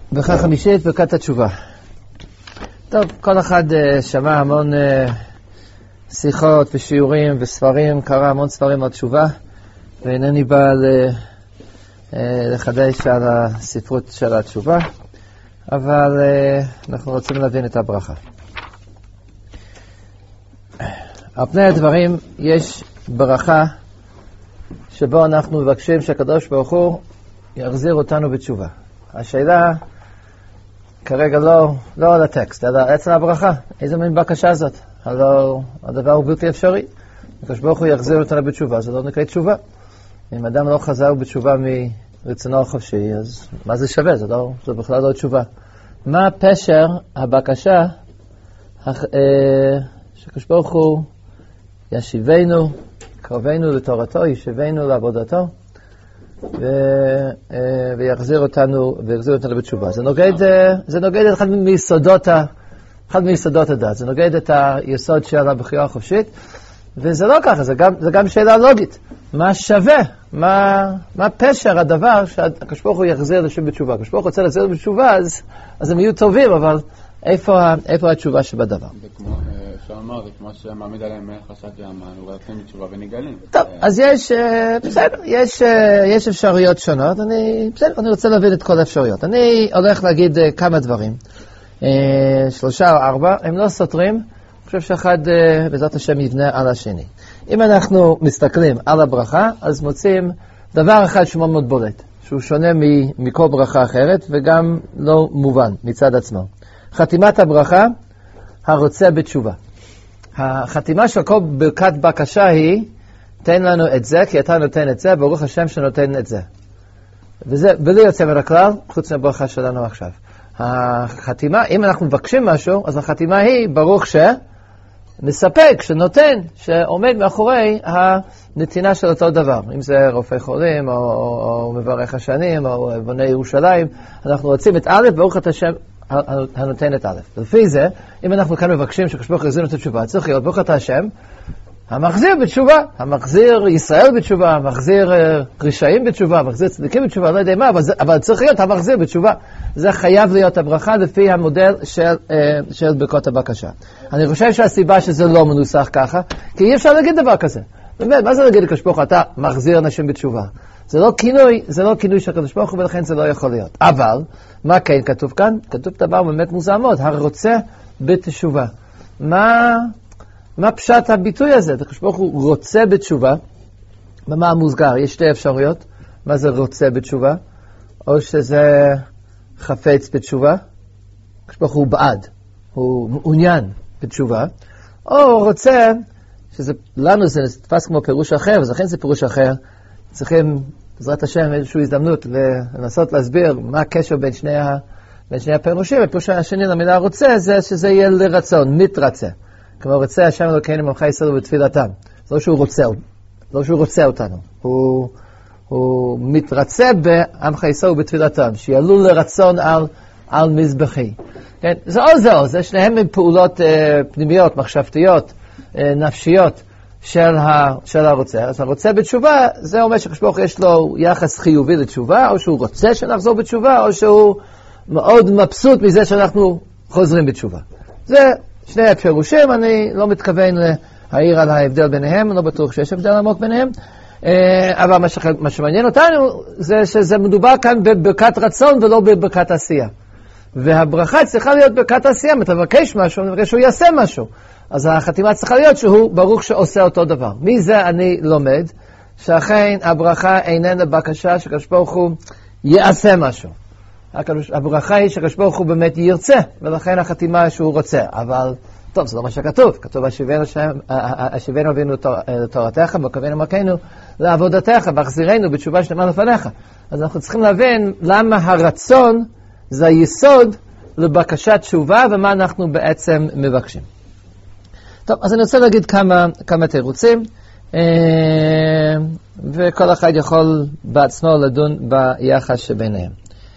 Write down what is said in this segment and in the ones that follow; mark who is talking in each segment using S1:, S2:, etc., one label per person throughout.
S1: ברכה חמישית, ברכת התשובה. טוב, כל אחד שמע המון שיחות ושיעורים וספרים, קרא המון ספרים על תשובה, ואינני בא לחדש על הספרות של התשובה, אבל אנחנו רוצים להבין את הברכה. על פני הדברים יש ברכה שבו אנחנו מבקשים שהקדוש ברוך הוא יחזיר אותנו בתשובה. השאלה כרגע לא על הטקסט, אלא עצם הברכה. איזה מין בקשה זאת? הלוא הדבר הוא בלתי אפשרי. הקדוש ברוך הוא יחזיר אותנו בתשובה, זה לא נקרא תשובה. אם אדם לא חזר בתשובה מרצונו החופשי, אז מה זה שווה? זה בכלל לא תשובה. מה פשר הבקשה שהקדוש ברוך הוא ישיבנו, קרבנו לתורתו, ישיבנו לעבודתו, ויחזיר אותנו בתשובה. זה נוגד את אחד מיסודות הדת. זה נוגד את היסוד של הבחירה החופשית, וזה לא ככה, זה גם שאלה לוגית. מה שווה? מה פשר הדבר שהקדוש ברוך הוא יחזיר אנשים בתשובה? הקדוש ברוך הוא רוצה להחזיר בתשובה, אז הם יהיו טובים, אבל איפה התשובה שבדבר?
S2: אפשר לומר, זה כמו שמעמיד עליהם חשק יאמן, ורצים בתשובה ונגלים.
S1: טוב, אז יש אפשרויות שונות. אני רוצה להבין את כל האפשרויות. אני הולך להגיד כמה דברים. 3 או 4, הם לא סותרים. אני חושב שאחד בעזרת השם יבנה על השני. אם אנחנו מסתכלים על הברכה, אז מוצאים דבר אחד שהוא מאוד בולט, שהוא שונה מכל ברכה אחרת, וגם לא מובן מצד עצמו. חתימת הברכה, הרוצה בתשובה. החתימה של כל ברכת בקשה היא, תן לנו את זה, כי אתה נותן את זה, ברוך השם שנותן את זה. וזה בלי יוצא מן הכלל, חוץ מהברכה שלנו עכשיו. החתימה, אם אנחנו מבקשים משהו, אז החתימה היא, ברוך שמספק, שנותן, שעומד מאחורי הנתינה של אותו דבר. אם זה רופא חולים, או מברך השנים, או בוני ירושלים, אנחנו רוצים את א', ברוך את השם, הנותן את א'. ולפי זה, אם אנחנו כאן מבקשים שקדוש ברוך הוא יחזיר את התשובה, צריך להיות ברוך אתה השם, המחזיר בתשובה, המחזיר ישראל בתשובה, המחזיר רשעים בתשובה, המחזיר צדיקים בתשובה, לא יודע מה, אבל צריך להיות המחזיר בתשובה. זה חייב להיות הברכה לפי המודל של ברכות הבקשה. אני חושב שהסיבה שזה לא מנוסח ככה, כי אי אפשר להגיד דבר כזה. באמת, מה זה להגיד לקדוש ברוך הוא, אתה מחזיר אנשים בתשובה? זה לא כינוי של הקדוש ברוך הוא, ולכן זה לא יכול להיות. אבל, מה כן כתוב כאן? כתוב דבר באמת מוזר מאוד, הרוצה בתשובה. מה פשט הביטוי הזה? הקדוש ברוך הוא רוצה בתשובה. במה המוסגר? יש 2 אפשרויות. מה זה רוצה בתשובה? או שזה חפץ בתשובה. הקדוש ברוך הוא בעד. הוא מעוניין בתשובה. או רוצה, לנו זה נתפס כמו פירוש אחר, ולכן זה פירוש אחר. צריכים, בעזרת השם, איזושהי הזדמנות לנסות להסביר מה הקשר בין שני הפירושים. הפירוש השני למילה רוצה זה שזה יהיה לרצון, מתרצה. כמו רוצה השם אלוקינו ממך ישראל בתפילתם. זה לא שהוא רוצה אותנו. הוא מתרצה בעמך ישראל בתפילתם, שיעלו לרצון על מזבחי. כן? זה זה שניהם הם פעולות פנימיות, מחשבתיות, נפשיות של הרוצה. אז הרוצה בתשובה, זה אומר שקדוש ברוך הוא יש לו יחס חיובי לתשובה, או שהוא רוצה שנחזור בתשובה, או שהוא מאוד מבסוט מזה שאנחנו חוזרים בתשובה. זה 2 הפירושים, אני לא מתכוון להעיר על ההבדל ביניהם, לא בטוח שיש הבדל עמוק ביניהם, אבל מה שמעניין אותנו זה שזה מדובר כאן בברכת רצון ולא בברכת עשייה. והברכה צריכה להיות ברכת עשייה, אתה מבקש משהו, אני מבקש שהוא יעשה משהו. אז החתימה צריכה להיות שהוא ברוך שעושה אותו דבר. מזה אני לומד שאכן הברכה איננה בקשה שקדוש ברוך הוא יעשה משהו. הברכה היא שקדוש ברוך הוא באמת ירצה, ולכן החתימה שהוא רוצה. אבל, טוב, זה לא מה שכתוב. כתוב, השיבנו אבינו לתורתך, וקרבנו מלכנו לעבודתך, והחזירנו בתשובה שלמה לפניך. אז אנחנו צריכים להבין למה הרצון זה היסוד לבקשת תשובה, ומה אנחנו בעצם מבקשים. טוב, אז אני רוצה להגיד כמה תירוצים, וכל אחד יכול בעצמו לדון ביחס שביניהם.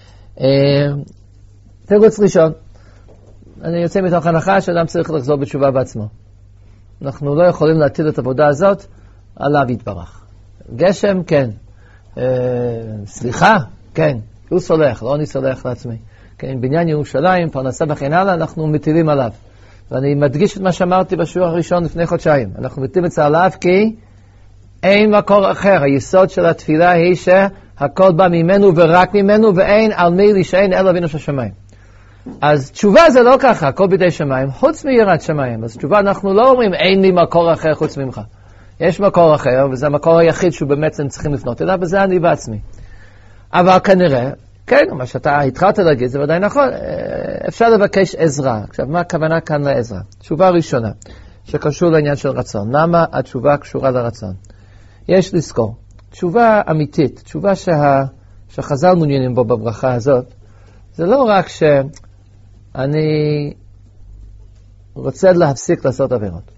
S1: תירוץ ראשון, אני יוצא מתוך הנחה שאדם צריך לחזור בתשובה בעצמו. אנחנו לא יכולים להטיל את העבודה הזאת עליו יתברך. גשם, כן. סליחה, כן. הוא סולח, לא אני סולח לעצמי. כן, בניין ירושלים, פרנסה וכן הלאה, אנחנו מטילים עליו. ואני מדגיש את מה שאמרתי בשיעור הראשון לפני חודשיים. אנחנו מטילים את זה עליו כי אין מקור אחר. היסוד של התפילה היא שהכל בא ממנו ורק ממנו, ואין על מי להישען אלא אבינו שבשמיים. אז תשובה זה לא ככה, הכל בידי שמיים, חוץ מיראת שמיים. אז תשובה אנחנו לא אומרים אין לי מקור אחר חוץ ממך. יש מקור אחר, וזה המקור היחיד שהוא באמת צריכים לפנות אליו, וזה אני בעצמי. אבל כנראה, כן, מה שאתה התחלת להגיד, זה ודאי נכון, אפשר לבקש עזרה. עכשיו, מה הכוונה כאן לעזרה? תשובה ראשונה, שקשור לעניין של רצון. למה התשובה קשורה לרצון? יש לזכור, תשובה אמיתית, תשובה שחז"ל מעוניינים בו בברכה הזאת, זה לא רק שאני רוצה להפסיק לעשות עבירות.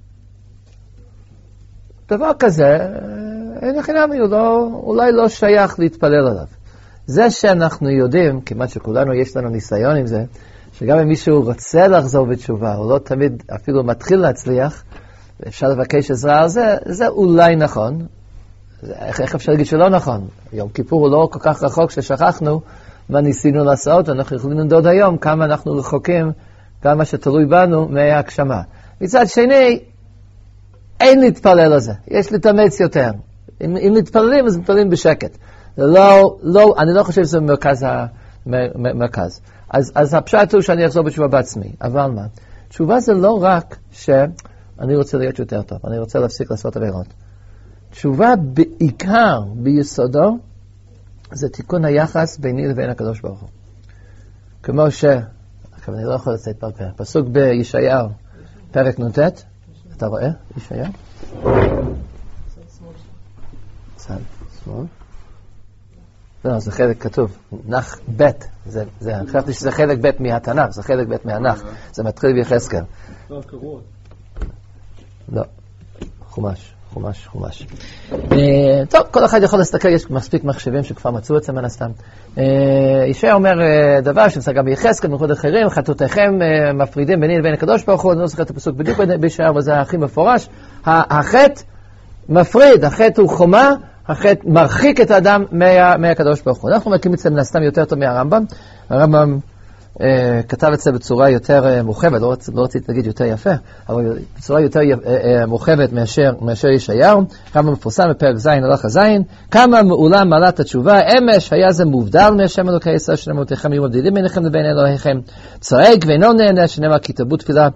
S1: דבר כזה, אין חינמי, הוא אולי לא שייך להתפלל עליו. זה שאנחנו יודעים, כמעט שכולנו יש לנו ניסיון עם זה, שגם אם מישהו רוצה לחזור בתשובה, הוא לא תמיד אפילו מתחיל להצליח, ואפשר לבקש עזרה על זה, זה אולי נכון. איך אפשר להגיד שלא נכון? יום כיפור הוא לא כל כך רחוק ששכחנו מה ניסינו לעשות, אנחנו יכולים לנדוד היום כמה אנחנו רחוקים, כמה שתלוי בנו מההגשמה. מצד שני, אין להתפלל על זה, יש להתאמץ יותר. אם מתפללים, אז מתפללים בשקט. אני לא חושב שזה מרכז. אז הפשט הוא שאני אחזור בתשובה בעצמי. אבל מה? תשובה זה לא רק שאני רוצה להיות יותר טוב, אני רוצה להפסיק לעשות עבירות. תשובה בעיקר, ביסודו, זה תיקון היחס ביני לבין הקדוש ברוך הוא. כמו עכשיו אני לא יכול לצאת פרפר. פסוק בישעיהו, פרק נ"ט, אתה רואה? ישעיהו? צד שמאל. לא, זה חלק כתוב, נח ב', אני חשבתי שזה חלק ב' מהתנ"ך, זה חלק ב' מהנח, זה מתחיל ביחזקאל. לא, חומש. טוב, כל אחד יכול להסתכל, יש מספיק מחשבים שכבר מצאו את זה מן הסתם. ישעיה אומר דבר שנמצא גם ביחזקאל, במיוחד אחרים, חטאותיכם מפרידים ביני לבין הקדוש ברוך הוא, אני לא זוכר את הפסוק בדיוק בישעיה, אבל זה הכי מפורש. החטא מפריד, החטא הוא חומה, החטא מרחיק את האדם מהקדוש ברוך הוא. אנחנו מכירים את זה מן הסתם יותר טוב מהרמב"ם. הרמב"ם כתב את זה בצורה יותר מורחבת, לא רציתי להגיד יותר יפה, אבל בצורה יותר מורחבת מאשר ישעיהו. רמב"ם מפורסם בפרק ז' הלכה ז', כמה מעולם מעלת התשובה, אמש היה זה מובדל מהשם אלוקי ישראל, שנאמרותיכם יהיו מבדילים ביניכם לבין אלוהיכם, צועק ואינו נהנה, שנאמר כי תרבו תפילה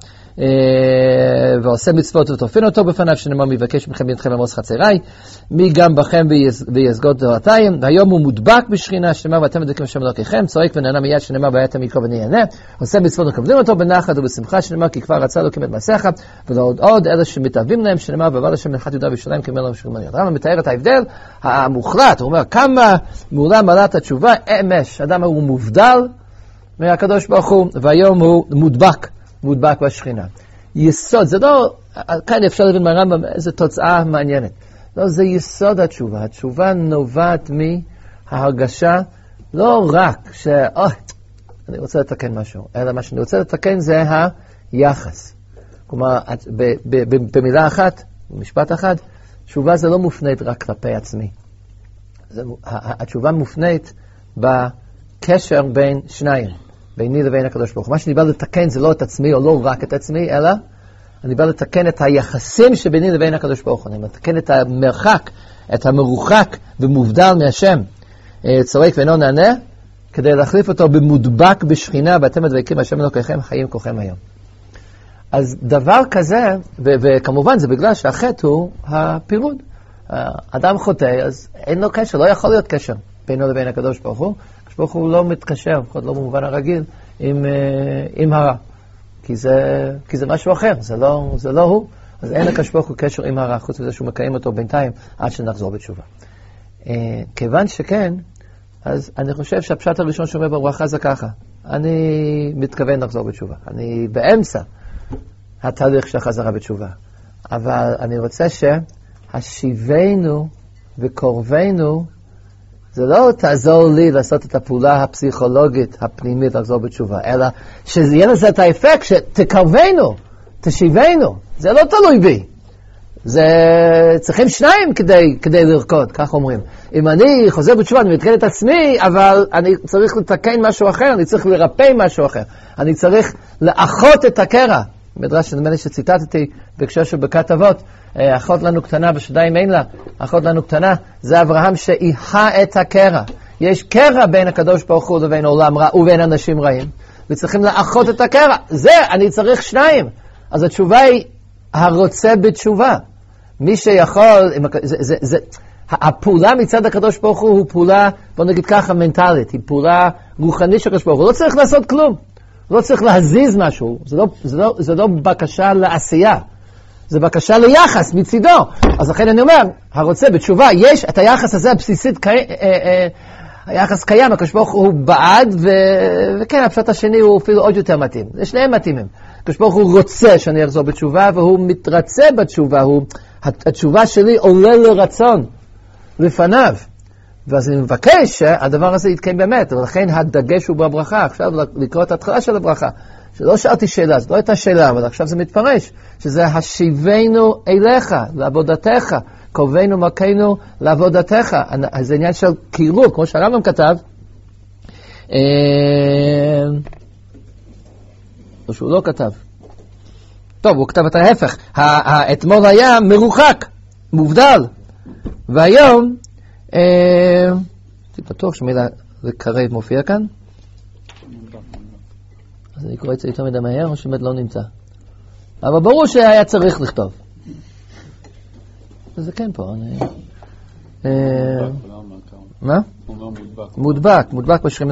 S1: ועושה מצוות ותופין אותו בפניו, שנאמר מבקש מכם בידכם עמוס חצרי, מי גם בכם ויסגוד דורתיים, והיום הוא מודבק בשכינה, שנאמר ואתם מדליקים השם אלוקיכם, צועק ונהנה מיד, שנאמר ויתם יקרא ונהנה, עושה מצוות ומקבלים אותו בנחת ובשמחה, שנאמר כי כבר רצה אלוקים את מעשיך, ועוד אלה שמתאהבים להם, שנאמר ועבר לשם מנחת יהודה וירושלים כמל להם שכמניות. הרמב"ם מתאר את ההבדל המוחלט, הוא אומר כמה מעולם מעלת התשובה, אמש, אדם הוא מובדל מהקדוש ברוך הוא, והיום הוא מודבק בשכינה. יסוד, זה לא, כאן אפשר להבין מהרמב"ם איזו תוצאה מעניינת. לא, זה יסוד התשובה. התשובה נובעת מההרגשה, לא רק אני רוצה לתקן משהו, אלא מה שאני רוצה לתקן זה היחס. כלומר, במילה אחת, במשפט אחד, תשובה זה לא מופנית רק כלפי עצמי. התשובה מופנית בקשר בין שניים. ביני לבין הקדוש ברוך הוא. מה שאני בא לתקן זה לא את עצמי או לא רק את עצמי, אלא אני בא לתקן את היחסים שביני לבין הקדוש ברוך הוא. אני מתקן את המרחק, את המרוחק ומובדל מהשם. צועק ואינו נענה, כדי להחליף אותו במודבק בשכינה, ואתם מדבקים השם אלוקיכם חיים כולכם היום. אז דבר כזה, וכמובן זה בגלל שהחטא הוא הפירוד. אדם חוטא, אז אין לו קשר, לא יכול להיות קשר בינו לבין הקדוש ברוך הוא. ברוך הוא לא מתקשר, לפחות לא במובן הרגיל, עם הרע. כי זה משהו אחר, זה לא הוא. אז אין לקדוש ברוך הוא קשר עם הרע, חוץ מזה שהוא מקיים אותו בינתיים עד שנחזור בתשובה. כיוון שכן, אז אני חושב שהפשט הראשון שאומר בברכה זה ככה. אני מתכוון לחזור בתשובה. אני באמצע התהליך של החזרה בתשובה. אבל אני רוצה שהשיבנו וקורבנו, זה לא תעזור לי לעשות את הפעולה הפסיכולוגית הפנימית לחזור בתשובה, אלא שיהיה לזה את האפקט שתקרבנו, תשיבנו. זה לא תלוי בי. צריכים שניים כדי לרקוד, כך אומרים. אם אני חוזר בתשובה, אני מתקן את עצמי, אבל אני צריך לתקן משהו אחר, אני צריך לרפא משהו אחר. אני צריך לאחות את הקרע. מדרש נדמה לי שציטטתי בהקשר של ברכת אבות, אחות לנו קטנה בשדיים אין לה, אחות לנו קטנה, זה אברהם שאיחה את הקרע. יש קרע בין הקדוש ברוך הוא לבין עולם רע ובין אנשים רעים, וצריכים לאחות את הקרע. אני צריך שניים. אז התשובה היא הרוצה בתשובה. מי שיכול, הפעולה מצד הקדוש ברוך הוא פעולה, בוא נגיד ככה, מנטלית, היא פעולה רוחנית של הקדוש ברוך הוא. לא צריך לעשות כלום. לא צריך להזיז משהו. זה לא בקשה לעשייה. זה בקשה ליחס מצידו. אז לכן אני אומר, הרוצה בתשובה, יש את היחס הזה הבסיסית, היחס קיים, הקדוש ברוך הוא בעד, וכן, הפשט השני הוא אפילו עוד יותר מתאים. זה שניהם מתאימים. הקדוש ברוך הוא רוצה שאני אחזור בתשובה, והוא מתרצה בתשובה, התשובה שלי עולה לרצון לפניו. ואז אני מבקש שהדבר הזה יתקיים באמת, ולכן הדגש הוא בברכה. עכשיו לקרוא את ההתחלה של הברכה. שלא שאלתי שאלה, זאת לא הייתה שאלה, אבל עכשיו זה מתפרש, שזה השיבנו אליך, לעבודתך, קובנו מכנו לעבודתך. זה עניין של קירוב, כמו שהרמב"ם כתב, או שהוא לא כתב. טוב, הוא כתב את ההפך. אתמול היה מרוחק, מובדל, והיום, בטוח שמילה לקרב מופיע כאן. אז אני קורא את זה יותר מדי מהר, או שבאמת לא נמצא. אבל ברור שהיה צריך לכתוב. זה כן פה. מה? מודבק בשכם.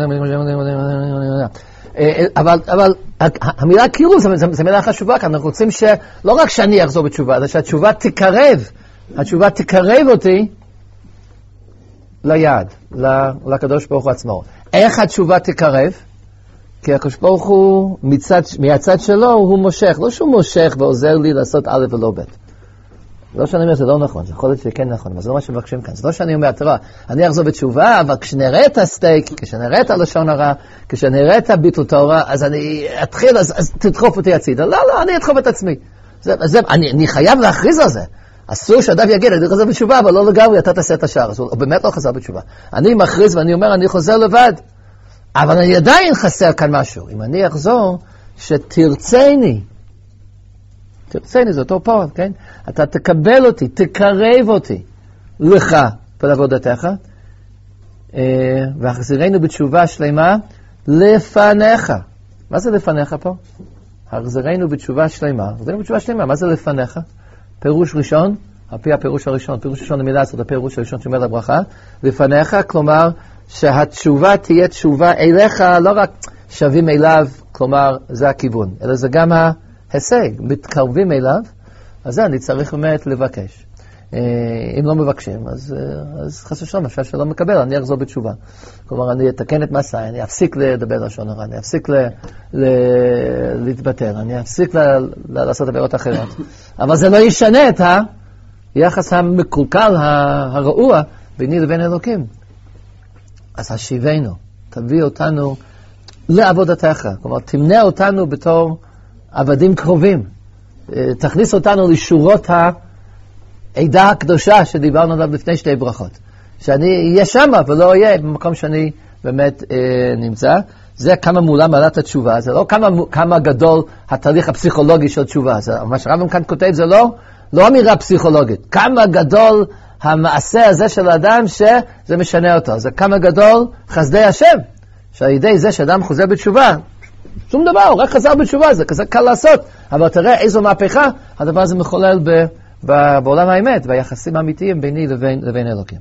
S1: אבל המילה קירוב זה מילה חשובה כאן. אנחנו רוצים שלא רק שאני אחזור בתשובה, אלא שהתשובה תקרב. התשובה תקרב אותי ליעד, לקדוש ברוך הוא עצמו. איך התשובה תקרב? כי הקדוש ברוך הוא מהצד שלו הוא מושך. לא שהוא מושך ועוזר לי לעשות א' ולא ב'. לא שאני אומר, זה לא נכון, זה יכול להיות שכן נכון, אבל זה לא מה שמבקשים כאן. זה לא שאני אומר, תראה, אני אחזור בתשובה, אבל כשנראה את הסטייק, כשנראה את הלשון הרע, כשנראה את הביטול תורה, אז אני אתחיל, אז תדחוף אותי הצידה. לא, אני אדחוף את עצמי. אני חייב להכריז על זה. אסור שאדם יגיד, אני חוזר בתשובה, אבל לא לגמרי, אתה תעשה את השאר. אז הוא באמת לא חזר בתשובה. אני מכריז ואני אומר, אני חוזר לבד. אבל אני עדיין חסר כאן משהו. אם אני אחזור, שתרצני, זה אותו פועל, כן? אתה תקבל אותי, תקרב אותי לך ולעבודתך, והחזירנו בתשובה שלמה לפניך. מה זה לפניך פה? החזירנו בתשובה שלמה. החזירנו בתשובה שלמה, מה זה לפניך? פירוש ראשון, על פי הפירוש הראשון, פירוש ראשון למילה הזאת, הפירוש הראשון שאומר לברכה, לפניך, כלומר, שהתשובה תהיה תשובה אליך, לא רק שווים אליו, כלומר, זה הכיוון, אלא זה גם ההישג, מתקרבים אליו, אז זה אני צריך באמת לבקש. אם לא מבקשים, אז חס ושלום, אפשר שלא מקבל, אני אחזור בתשובה. כלומר, אני אתקן את מסעי, אני אפסיק לדבר לשון הרע, אני אפסיק להתבטל, אני אפסיק לעשות עבירות אחרות. אבל זה לא ישנה את היחס המקולקל, הרעוע, ביני לבין אלוקים. אז השיבנו, תביא אותנו לעבודתך, כלומר, תמנה אותנו בתור עבדים קרובים, תכניס אותנו לשורות העדה הקדושה שדיברנו עליו לפני שתי ברכות, שאני אהיה שם ולא אהיה במקום שאני באמת נמצא. זה כמה מולה מעלת התשובה, זה לא כמה גדול התהליך הפסיכולוגי של תשובה, זה, מה שהרמב"ם כאן כותב זה לא אמירה פסיכולוגית, כמה גדול המעשה הזה של האדם שזה משנה אותו, זה כמה גדול חסדי השם, שעל ידי זה שאדם חוזר בתשובה, שום דבר, הוא רק חזר בתשובה, זה כזה קל לעשות, אבל תראה איזו מהפכה, הדבר הזה מחולל בעולם האמת, ביחסים האמיתיים ביני לבין אלוקים.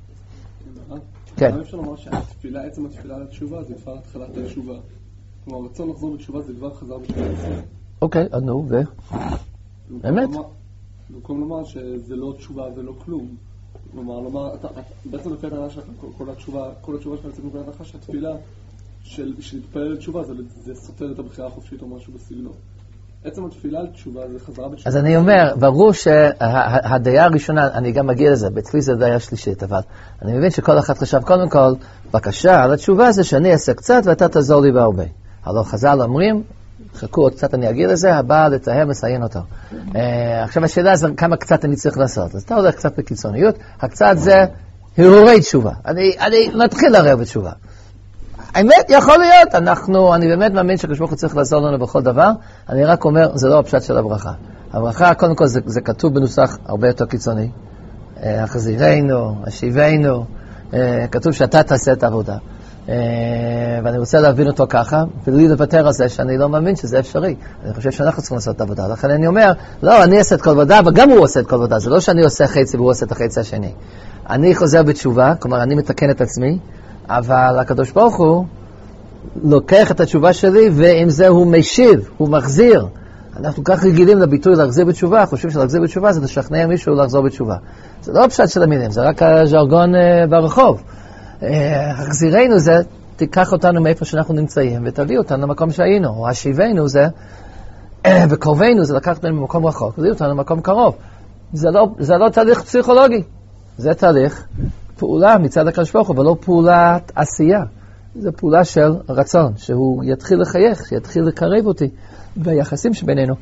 S3: כן. אפשר לומר שהתפילה, עצם התפילה לתשובה, זה כבר התחלת התשובה. כלומר, רצון לחזור בתשובה, זה כבר חזר בתשובה. אוקיי,
S1: אז נו, באמת?
S3: במקום לומר שזה לא תשובה ולא כלום. כלומר, בעצם לפי הדעה שלך, כל התשובה שלך יוצאת מנקודת הנחה שהתפילה של להתפלל לתשובה, זה סותר את הבחירה החופשית או משהו בסגנון. עצם התפילה לתשובה זה חזרה בתשובה.
S1: אז אני אומר, ברור שהדעה הראשונה, אני גם מגיע לזה, אצלי זה דעה שלישית, אבל אני מבין שכל אחד חשב קודם כל, בקשה על התשובה זה שאני אעשה קצת ואתה תעזור לי בהרבה. הלא חז"ל אומרים, חכו עוד קצת אני אגיד לזה, הבא לטהר מסיין אותו. עכשיו השאלה זה כמה קצת אני צריך לעשות. אז אתה הולך קצת בקיצוניות, הקצת זה הרהורי תשובה. אני מתחיל לערב בתשובה. האמת, יכול להיות, אני באמת מאמין שהקדוש ברוך הוא צריך לעזור לנו בכל דבר, אני רק אומר, זה לא הפשט של הברכה. הברכה, קודם כל, זה כתוב בנוסח הרבה יותר קיצוני. החזירנו, השיבנו, כתוב שאתה תעשה את העבודה. ואני רוצה להבין אותו ככה, ובלי לוותר על זה שאני לא מאמין שזה אפשרי. אני חושב שאנחנו צריכים לעשות את העבודה. לכן אני אומר, לא, אני אעשה את כל עבודה, וגם הוא עושה את כל עבודה. זה לא שאני עושה חצי והוא עושה את החצי השני. אני חוזר בתשובה, כלומר, אני מתקן את עצמי, אבל הקדוש ברוך הוא לוקח את התשובה שלי, ועם זה הוא משיב, הוא מחזיר. אנחנו כך רגילים לביטוי להחזיר בתשובה, חושבים שלהחזיר בתשובה זה לשכנע מישהו לחזור בתשובה. זה לא הפשט של המילים, זה רק הז'רגון ברחוב. החזירנו זה, תיקח אותנו מאיפה שאנחנו נמצאים, ותביא אותנו למקום שהיינו. או השיבנו זה, וקרובנו זה לקחת אותנו ממקום רחוק, תביא אותנו למקום קרוב. זה לא תהליך פסיכולוגי, זה תהליך פעולה מצד הקדוש ברוך הוא, ולא פעולת עשייה. זה פעולה של רצון, שהוא יתחיל לחייך, שיתחיל לקרב אותי ביחסים שבינינו.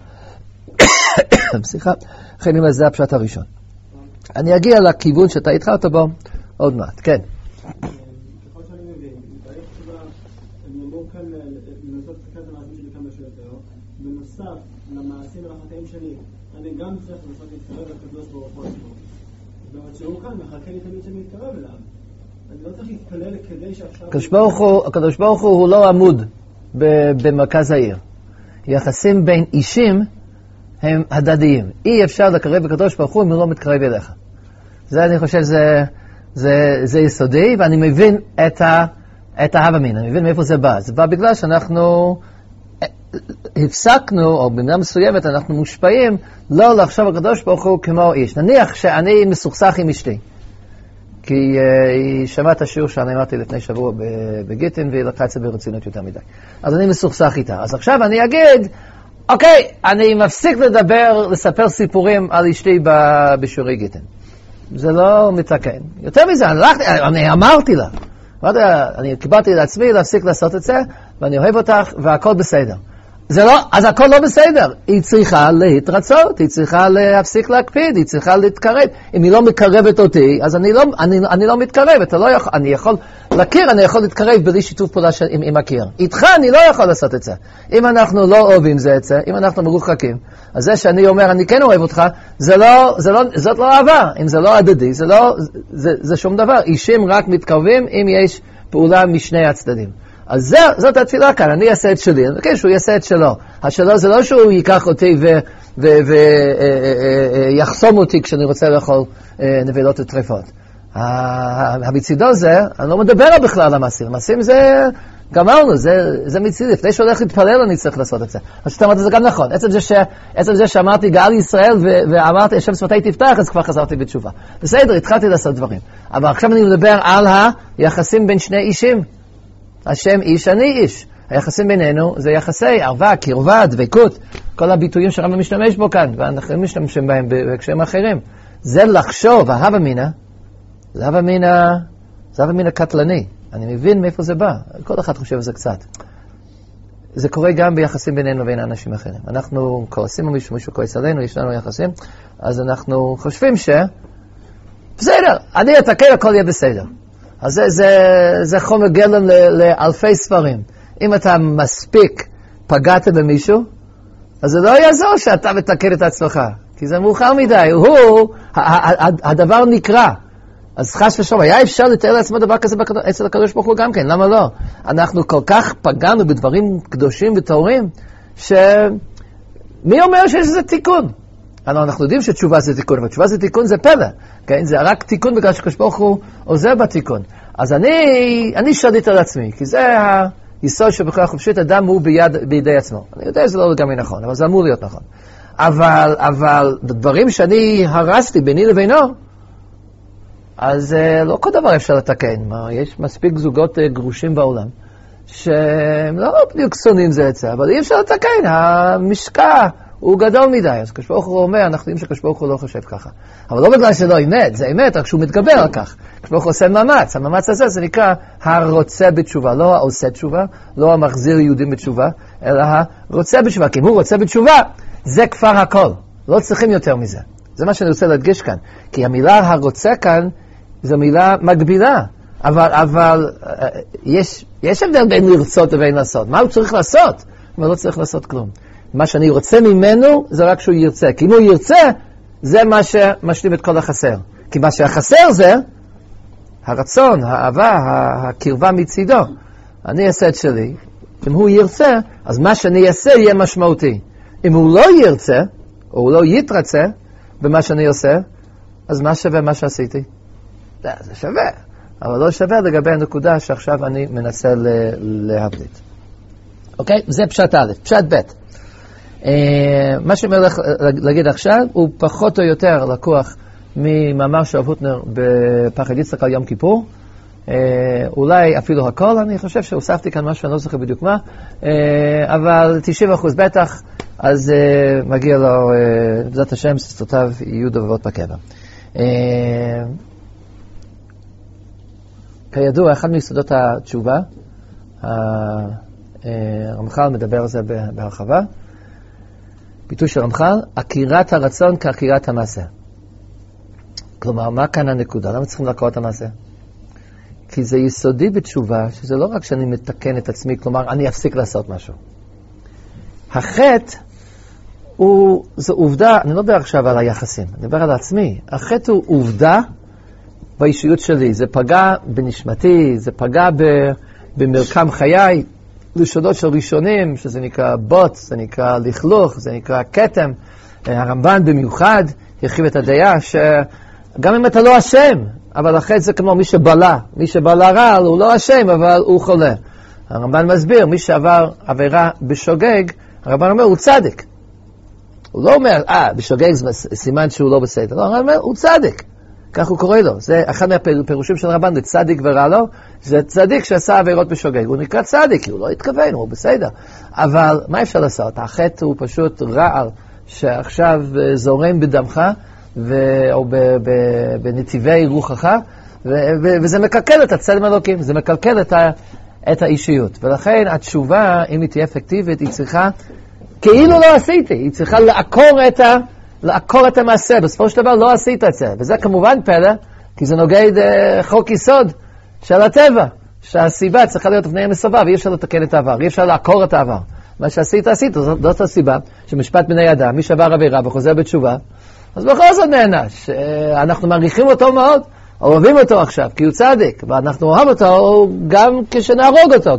S1: סליחה, לכן זה הפשט הראשון. אני אגיע לכיוון שאתה התחלת בו עוד מעט, כן.
S4: ככל שאני מבין, בערך תשובה, אני אמור כאן לנסות לסתכל את המעשים שלי כמה שיותר, בנוסף למעשים ולחטאים שלי, אני גם צריך לנסות להתקרב לקדוש ברוך הוא עצמו. בעוד שהוא כאן מחכה לי תמיד שאני מתקרב אליו. אני לא צריך להתפלל כדי שעכשיו...
S1: הקדוש ברוך הוא לא עמוד במרכז העיר. יחסים בין אישים הם הדדיים. אי אפשר לקרב לקדוש ברוך הוא אם הוא לא מתקרב אליך. זה אני חושב זה יסודי, ואני מבין את ההווה מינא, אני מבין מאיפה זה בא. זה בא בגלל שאנחנו הפסקנו, או במידה מסוימת אנחנו מושפעים, לא לחשוב על הקדוש ברוך הוא כמו איש. נניח שאני מסוכסך עם אשתי, כי היא שמעה את השיעור שאני אמרתי לפני שבוע בגיטין, והיא לקחה את זה ברצינות יותר מדי. אז אני מסוכסך איתה. אז עכשיו אני אגיד, אוקיי, אני מפסיק לספר סיפורים על אשתי בשיעורי גיטין. זה לא מתקן. יותר מזה, אני אמרתי לה. אני קיבלתי לעצמי להפסיק לעשות את זה, ואני אוהב אותך, והכל בסדר. אז הכל לא בסדר. היא צריכה להתרצות, היא צריכה להפסיק להקפיד, היא צריכה להתקרב. אם היא לא מקרבת אותי, אז אני לא מתקרב. אני יכול להכיר, אני יכול להתקרב בלי שיתוף פעולה עם הכיר. איתך אני לא יכול לעשות את זה. אם אנחנו לא אוהבים זה את זה, אם אנחנו מרוחקים, אז זה שאני אומר, אני כן אוהב אותך, זאת לא אהבה. אם זה לא הדדי, זה שום דבר. אישים רק מתקרבים אם יש פעולה משני הצדדים. אז זאת התפילה כאן, אני אעשה את שלי, אני מבקש שהוא יעשה את שלו. השלו זה לא שהוא ייקח אותי ויחסום אותי כשאני רוצה לאכול נבלות וטרפות. המצידו זה, אני לא מדבר בכלל על המעשים. המעשים זה, גמרנו, זה מצידי. לפני שהולך להתפלל אני צריך לעשות את זה. אז שאתה אמרת, זה גם נכון. עצם זה שאמרתי גאל ישראל ואמרתי, השם שפתי תפתח, אז כבר חזרתי בתשובה. בסדר, התחלתי לעשות דברים. אבל עכשיו אני מדבר על היחסים בין שני אישים. השם איש, אני איש. היחסים בינינו זה יחסי ערווה, קרבה, דבקות. כל הביטויים שהרמב"ם משתמש בו כאן, ואנחנו משתמשים בהם בהקשרים אחרים. זה לחשוב, ההווה מינא, זה הווה מינא קטלני. אני מבין מאיפה זה בא. כל אחד חושב על זה קצת. זה קורה גם ביחסים בינינו ובין אנשים אחרים. אנחנו כועסים על מישהו כועס עלינו, יש לנו יחסים, אז אנחנו חושבים בסדר, אני אתקן, הכל יהיה בסדר. אז זה חומר גלם לאלפי ספרים. אם אתה מספיק פגעת במישהו, אז זה לא יעזור שאתה מתקן את עצמך, כי זה מאוחר מדי. הדבר נקרא. אז חס ושלום, היה אפשר לתאר לעצמו דבר כזה אצל הקדוש ברוך הוא גם כן, למה לא? אנחנו כל כך פגענו בדברים קדושים וטהורים, מי אומר שיש איזה תיקון? אנחנו יודעים שתשובה זה תיקון, אבל תשובה זה תיקון זה פלא, כן? זה רק תיקון בגלל שקדוש ברוך הוא עוזר בתיקון. אז אני שליט על עצמי, כי זה היסוד שבכלל חופשית, אדם הוא בידי עצמו. אני יודע שזה לא לגמרי נכון, אבל זה אמור להיות נכון. אבל דברים שאני הרסתי ביני לבינו, אז לא כל דבר אפשר לתקן. יש מספיק זוגות גרושים בעולם, שהם לא בדיוק שונאים זה את זה, אבל אי אפשר לתקן. המשקע הוא גדול מדי. אז הקדוש ברוך הוא אומר, אנחנו יודעים שהקדוש ברוך הוא לא חושב ככה. אבל לא בגלל שלא אמת, זה אמת, רק שהוא מתגבר על כך. הקדוש ברוך הוא עושה מאמץ, המאמץ הזה זה נקרא הרוצה בתשובה, לא העושה תשובה, לא המחזיר יהודים בתשובה, אלא הרוצה בתשובה. כי אם הוא רוצה בתשובה, זה כבר הכל. לא צריכים יותר מזה. זה מה שאני רוצה להדגיש כאן. כי המילה הרוצה כאן, זו מילה מגבילה. אבל יש הבדל בין לרצות לבין לעשות. מה הוא צריך לעשות? הוא לא צריך לעשות כלום. מה שאני רוצה ממנו, זה רק שהוא ירצה. כי אם הוא ירצה, זה מה שמשלים את כל החסר. כי מה שהחסר זה הרצון, האהבה, הקרבה מצידו. אני אעשה את שלי. אם הוא ירצה, אז מה שאני אעשה יהיה משמעותי. אם הוא לא ירצה, או הוא לא יתרצה במה שאני עושה, אז מה שווה מה שעשיתי? זה שווה. אבל לא שווה לגבי הנקודה שעכשיו אני מנסה להבליט. אוקיי? זה פשט א', פשט ב'. מה שאני הולך להגיד עכשיו הוא פחות או יותר לקוח ממאמר של הרב הוטנר בפחד יצחק על יום כיפור. אולי אפילו הכל, אני חושב שהוספתי כאן משהו, אני לא זוכר בדיוק מה, אבל 90% בטח, אז מגיע לו, בעזרת השם, ששפתותיו יהיו דובבות בקבע. כידוע, אחד מיסודות התשובה, הרמח"ל מדבר על זה בהרחבה, ביטוי של רמח"ל, עקירת הרצון כעקירת המעשה. כלומר, מה כאן הנקודה? למה צריכים לעקור את המעשה? כי זה יסודי בתשובה, שזה לא רק שאני מתקן את עצמי, כלומר, אני אפסיק לעשות משהו. החטא זו עובדה, אני לא מדבר עכשיו על היחסים, אני מדבר על עצמי. החטא הוא עובדה באישיות שלי. זה פגע בנשמתי, זה פגע במרקם חיי, לשונות של ראשונים, שזה נקרא בוט, זה נקרא לכלוך, זה נקרא כתם. הרמב"ן במיוחד הרחיב את הדעה שגם אם אתה לא אשם, אבל החטא זה כמו מי שבלע רע, הוא לא אשם, אבל הוא חולה. הרמב"ן מסביר, מי שעבר עבירה בשוגג, הרמב"ן אומר, הוא צדיק. הוא לא אומר, בשוגג זה סימן שהוא לא בסדר. לא, הרמב"ן אומר, הוא צדיק. כך הוא קורא לו. זה אחד מהפירושים של הרמב"ן, לצדיק ורע לו, זה צדיק שעשה עבירות בשוגג. הוא נקרא צדיק, כי הוא לא התכוון, הוא בסדר. אבל מה אפשר לעשות? החטא הוא פשוט רעל שעכשיו זורם בדמך, או בנתיבי רוחך, וזה מקלקל את הצלם אלוקים, זה מקלקל את האישיות. ולכן התשובה, אם היא תהיה אפקטיבית, היא צריכה, כאילו לא עשיתי, היא צריכה לעקור את המעשה. בסופו של דבר לא עשית את זה. וזה כמובן פלא, כי זה נוגד חוק יסוד של הטבע, שהסיבה צריכה להיות לפני המסובב, ואי אפשר לתקן את העבר, אי אפשר לעקור את העבר. מה שעשית, זאת הסיבה, שמשפט בני אדם, מי שעבר עבירה וחוזר בתשובה, אז בכל זאת נענש. אנחנו מעריכים אותו מאוד, אוהבים אותו עכשיו, כי הוא צדיק, ואנחנו אוהב אותו גם כשנהרוג אותו,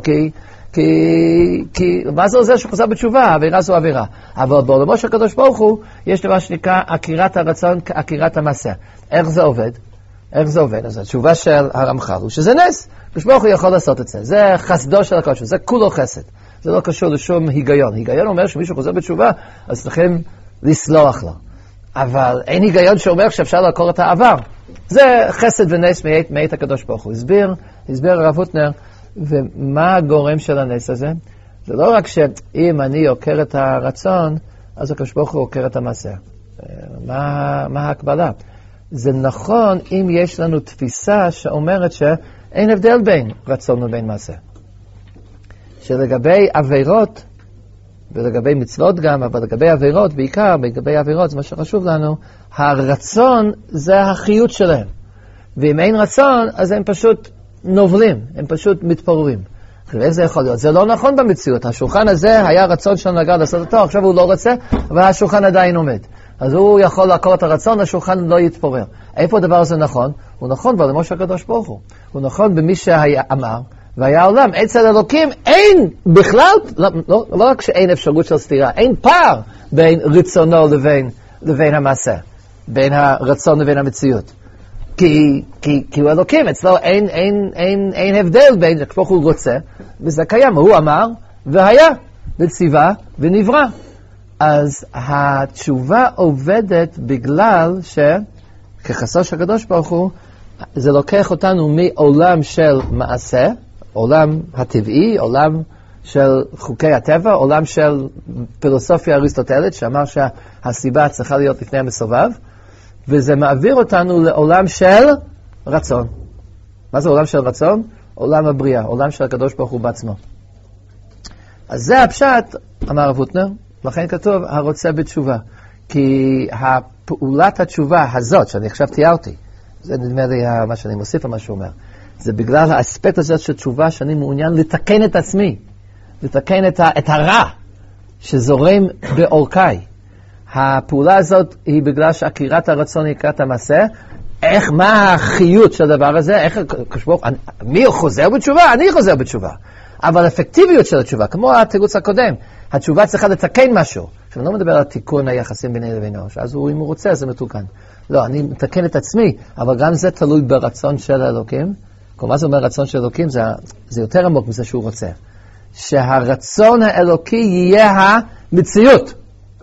S1: כי מה זה עוזר שחוזר בתשובה? העבירה זו עבירה. אבל בעולמו של הקדוש ברוך הוא, יש דבר שנקרא עקירת הרצון כעקירת המעשה. איך זה עובד? אז התשובה של הרמח"ל הוא שזה נס. הקדוש ברוך הוא יכול לעשות את זה. זה חסדו של הקדוש, זה כולו חסד. זה לא קשור לשום היגיון. היגיון אומר שמישהו חוזר בתשובה, אז צריכים לסלוח לו. אבל אין היגיון שאומר שאפשר לעקור את העבר. זה חסד ונס מאת הקדוש ברוך הוא. הסביר הרב הוטנר, ומה הגורם של הנס הזה? זה לא רק שאם אני עוקר את הרצון, אז הקדוש ברוך הוא עוקר את המעשה. מה ההקבלה? זה נכון אם יש לנו תפיסה שאומרת שאין הבדל בין רצון ובין מעשה. שלגבי עבירות, ולגבי מצוות גם, אבל לגבי עבירות, בעיקר לגבי עבירות, זה מה שחשוב לנו, הרצון זה החיות שלהם. ואם אין רצון, אז הם פשוט נובלים, הם פשוט מתפוררים. איך זה יכול להיות? זה לא נכון במציאות. השולחן הזה היה רצון שלנו לגרד לעשות אותו, עכשיו הוא לא רוצה, אבל השולחן עדיין עומד. אז הוא יכול לעקור את הרצון, השולחן לא יתפורר. איפה הדבר הזה נכון? הוא נכון בעולמו של הקדוש ברוך הוא. הוא נכון במי שהיה אמר, והיה עולם. אצל אלוקים אין בכלל, לא רק שאין אפשרות של סתירה, אין פער בין רצונו לבין המעשה, בין הרצון לבין המציאות. כי הוא אלוקים, אצלו אין הבדל בין כמו הוא רוצה, וזה קיים, הוא אמר, והיה, וציווה, ונברא. אז התשובה עובדת בגלל שכחסו של הקדוש ברוך הוא, זה לוקח אותנו מעולם של מעשה, עולם הטבעי, עולם של חוקי הטבע, עולם של פילוסופיה אריסטוטלית, שאמר שהסיבה צריכה להיות לפני המסובב, וזה מעביר אותנו לעולם של רצון. מה זה עולם של רצון? עולם הבריאה, עולם של הקדוש ברוך הוא בעצמו. אז זה הפשט, אמר הרב הוטנר, לכן כתוב הרוצה בתשובה. כי הפעולת התשובה הזאת, שאני עכשיו תיארתי, זה נדמה לי מה שאני מוסיף על מה שהוא אומר, זה בגלל האספקט הזה של תשובה שאני מעוניין לתקן את עצמי, לתקן את הרע שזורם באורכי. הפעולה הזאת היא בגלל שעקירת הרצון היא עקירת המעשה. מה החיות של הדבר הזה? מי חוזר בתשובה? אני חוזר בתשובה. אבל האפקטיביות של התשובה, כמו התירוץ הקודם, התשובה צריכה לתקן משהו. עכשיו, אני לא מדבר על תיקון היחסים ביני לבינו, אז אם הוא רוצה, זה מתוקן. לא, אני מתקן את עצמי, אבל גם זה תלוי ברצון של האלוקים. כלומר, זה אומר רצון של אלוקים, זה יותר עמוק מזה שהוא רוצה. שהרצון האלוקי יהיה המציאות.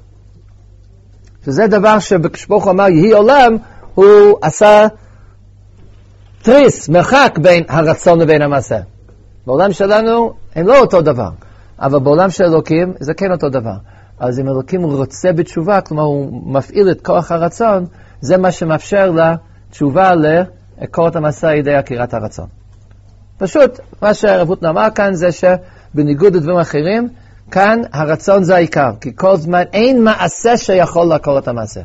S1: שזה דבר שבקשבוך אמר, יהי עולם, הוא עשה תריס, מרחק בין הרצון לבין המעשה. בעולם שלנו הם לא אותו דבר, אבל בעולם של אלוקים זה כן אותו דבר. אז אם אלוקים רוצה בתשובה, כלומר הוא מפעיל את כוח הרצון, זה מה שמאפשר לתשובה לעקור את המעשה על ידי עקירת הרצון. פשוט, מה שהרב הוטנר אמר כאן זה שבניגוד לדברים אחרים, כאן הרצון זה העיקר, כי כל זמן אין מעשה שיכול לעקור את המעשה.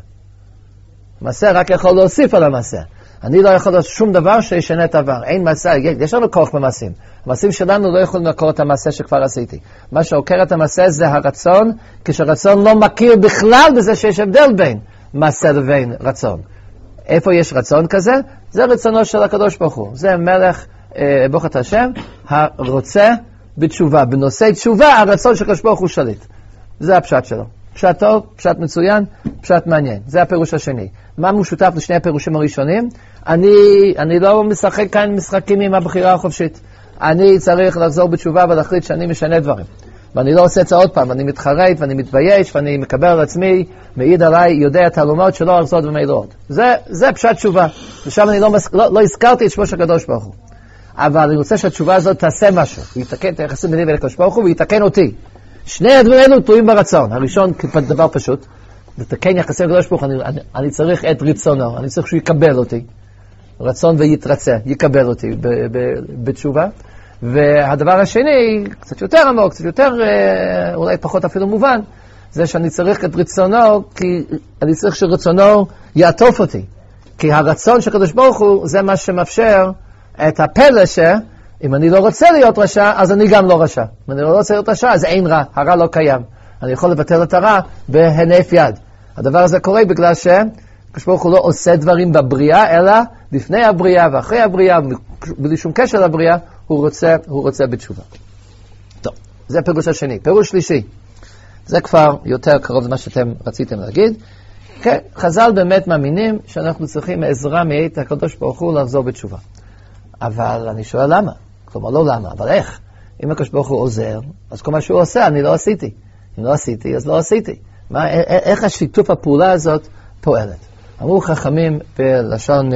S1: המעשה רק יכול להוסיף על המעשה. אני לא יכול לעשות שום דבר שישנה את העבר. אין מעשה, יש לנו כוח במעשים. המעשים שלנו לא יכולים לעקור את המעשה שכבר עשיתי. מה שעוקר את המעשה זה הרצון, כשהרצון לא מכיר בכלל בזה שיש הבדל בין מעשה לבין רצון. איפה יש רצון כזה? זה רצונו של הקדוש ברוך הוא. זה מלך בוכת השם, הרוצה בתשובה. בנושא תשובה, הרצון של הקדוש ברוך הוא שליט. זה הפשט שלו. פשט טוב, פשט מצוין, פשט מעניין. זה הפירוש השני. מה משותף לשני הפירושים הראשונים? אני לא משחק כאן משחקים עם הבחירה החופשית. אני צריך לחזור בתשובה ולהחליט שאני משנה דברים. ואני לא עושה את זה עוד פעם, אני מתחרט ואני מתבייש ואני מקבל על עצמי, מעיד עליי, יודע תעלומות שלא ארצות ומעידות. זה פשט תשובה. ושם אני לא הזכרתי את שמו של הקדוש ברוך הוא. אבל אני רוצה שהתשובה הזאת תעשה משהו. הוא יתקן את היחסים ביני ולקדוש ברוך הוא ויתקן אותי. שני הדברים האלו תלויים ברצון. הראשון, דבר פשוט, לתקן יחסים לקדוש ברוך הוא, אני צריך את רצונו, אני צריך שהוא יקבל אותי. רצון ויתרצה, יקבל אותי בתשובה. והדבר השני, קצת יותר עמוק, קצת יותר, אולי פחות אפילו מובן, זה שאני צריך את רצונו, כי אני צריך שרצונו יעטוף אותי. כי הרצון של הקדוש ברוך הוא, זה מה שמאפשר את הפלא אם אני לא רוצה להיות רשע, אז אני גם לא רשע. אם אני לא רוצה להיות רשע, אז אין רע, הרע לא קיים. אני יכול לבטל את הרע בהינף יד. הדבר הזה קורה בגלל שהקדוש ברוך הוא לא עושה דברים בבריאה, אלא לפני הבריאה ואחרי הבריאה, בלי שום קשר לבריאה, הוא רוצה בתשובה. טוב, זה הפירוש השני. פירוש שלישי, זה כבר יותר קרוב למה שאתם רציתם להגיד. כן, חז"ל באמת מאמינים שאנחנו צריכים עזרה מאת הקדוש ברוך הוא לחזור בתשובה. אבל אני שואל למה? כלומר לא למה, אבל איך? אם הקדוש ברוך הוא עוזר, אז כל מה שהוא עושה אני לא עשיתי. אם לא עשיתי, אז לא עשיתי. איך השיתוף הפעולה הזאת פועלת? אמרו חכמים בלשון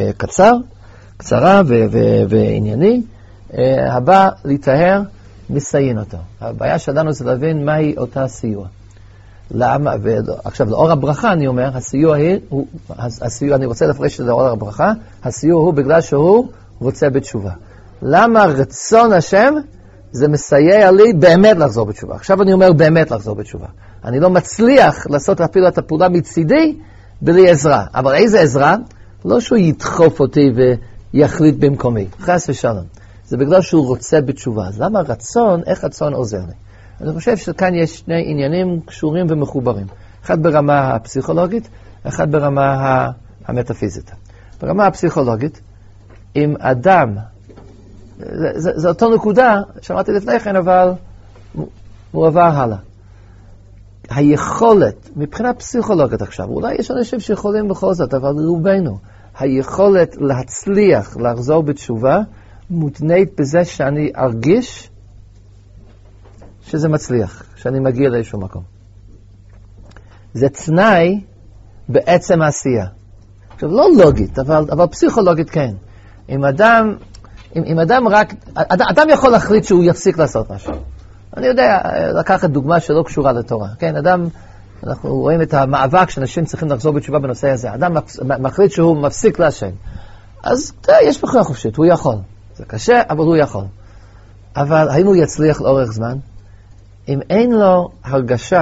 S1: קצרה וענייני, הבא להיטהר מסייין אותו. הבעיה שלנו זה להבין מהי אותה סיוע. למה? עכשיו, לאור הברכה אני אומר, הסיוע, אני רוצה לפרש את לאור הברכה, הסיוע הוא בגלל שהוא רוצה בתשובה. למה רצון השם זה מסייע לי באמת לחזור בתשובה? עכשיו אני אומר באמת לחזור בתשובה. אני לא מצליח לעשות אפילו את הפעולה מצידי בלי עזרה. אבל איזה עזרה? לא שהוא ידחוף אותי ויחליט במקומי. חס ושלום. זה בגלל שהוא רוצה בתשובה. אז למה רצון, איך רצון עוזר לי? אני חושב שכאן יש שני עניינים קשורים ומחוברים. אחד ברמה הפסיכולוגית, אחד ברמה המטאפיזית. ברמה הפסיכולוגית, אם אדם, זה אותו נקודה, שמעתי לפני כן, אבל הוא עבר הלאה. היכולת, מבחינה פסיכולוגית עכשיו, אולי יש אנשים שיכולים בכל זאת, אבל רובנו, היכולת להצליח לחזור בתשובה, מותנית בזה שאני ארגיש שזה מצליח, שאני מגיע לאיזשהו מקום. זה תנאי בעצם העשייה. עכשיו, לא לוגית, אבל פסיכולוגית כן. אם אדם רק, אדם יכול להחליט שהוא יפסיק לעשות משהו. אני יודע, לקחת דוגמה שלא קשורה לתורה. כן, אדם, אנחנו רואים את המאבק שאנשים צריכים לחזור בתשובה בנושא הזה. אדם מחליט שהוא מפסיק לעשן. אז יש בחירה חופשית, הוא יכול. זה קשה, אבל הוא יכול. אבל האם הוא יצליח לאורך זמן? אם אין לו הרגשה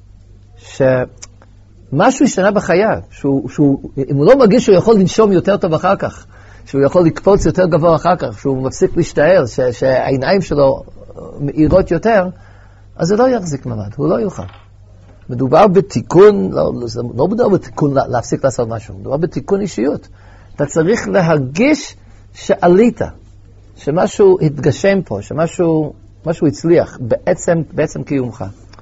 S1: שמשהו השתנה בחייו, אם הוא לא מרגיש שהוא יכול לנשום יותר טוב אחר כך, שהוא יכול לקפוץ יותר גבוה אחר כך, שהוא מפסיק להשתער, שהעיניים שלו מאירות יותר, אז זה לא יחזיק ממד, הוא לא יוכל. מדובר בתיקון, לא מדובר בתיקון להפסיק לעשות משהו, מדובר בתיקון אישיות. אתה צריך להרגיש שעלית, שמשהו התגשם פה, שמשהו הצליח בעצם קיומך.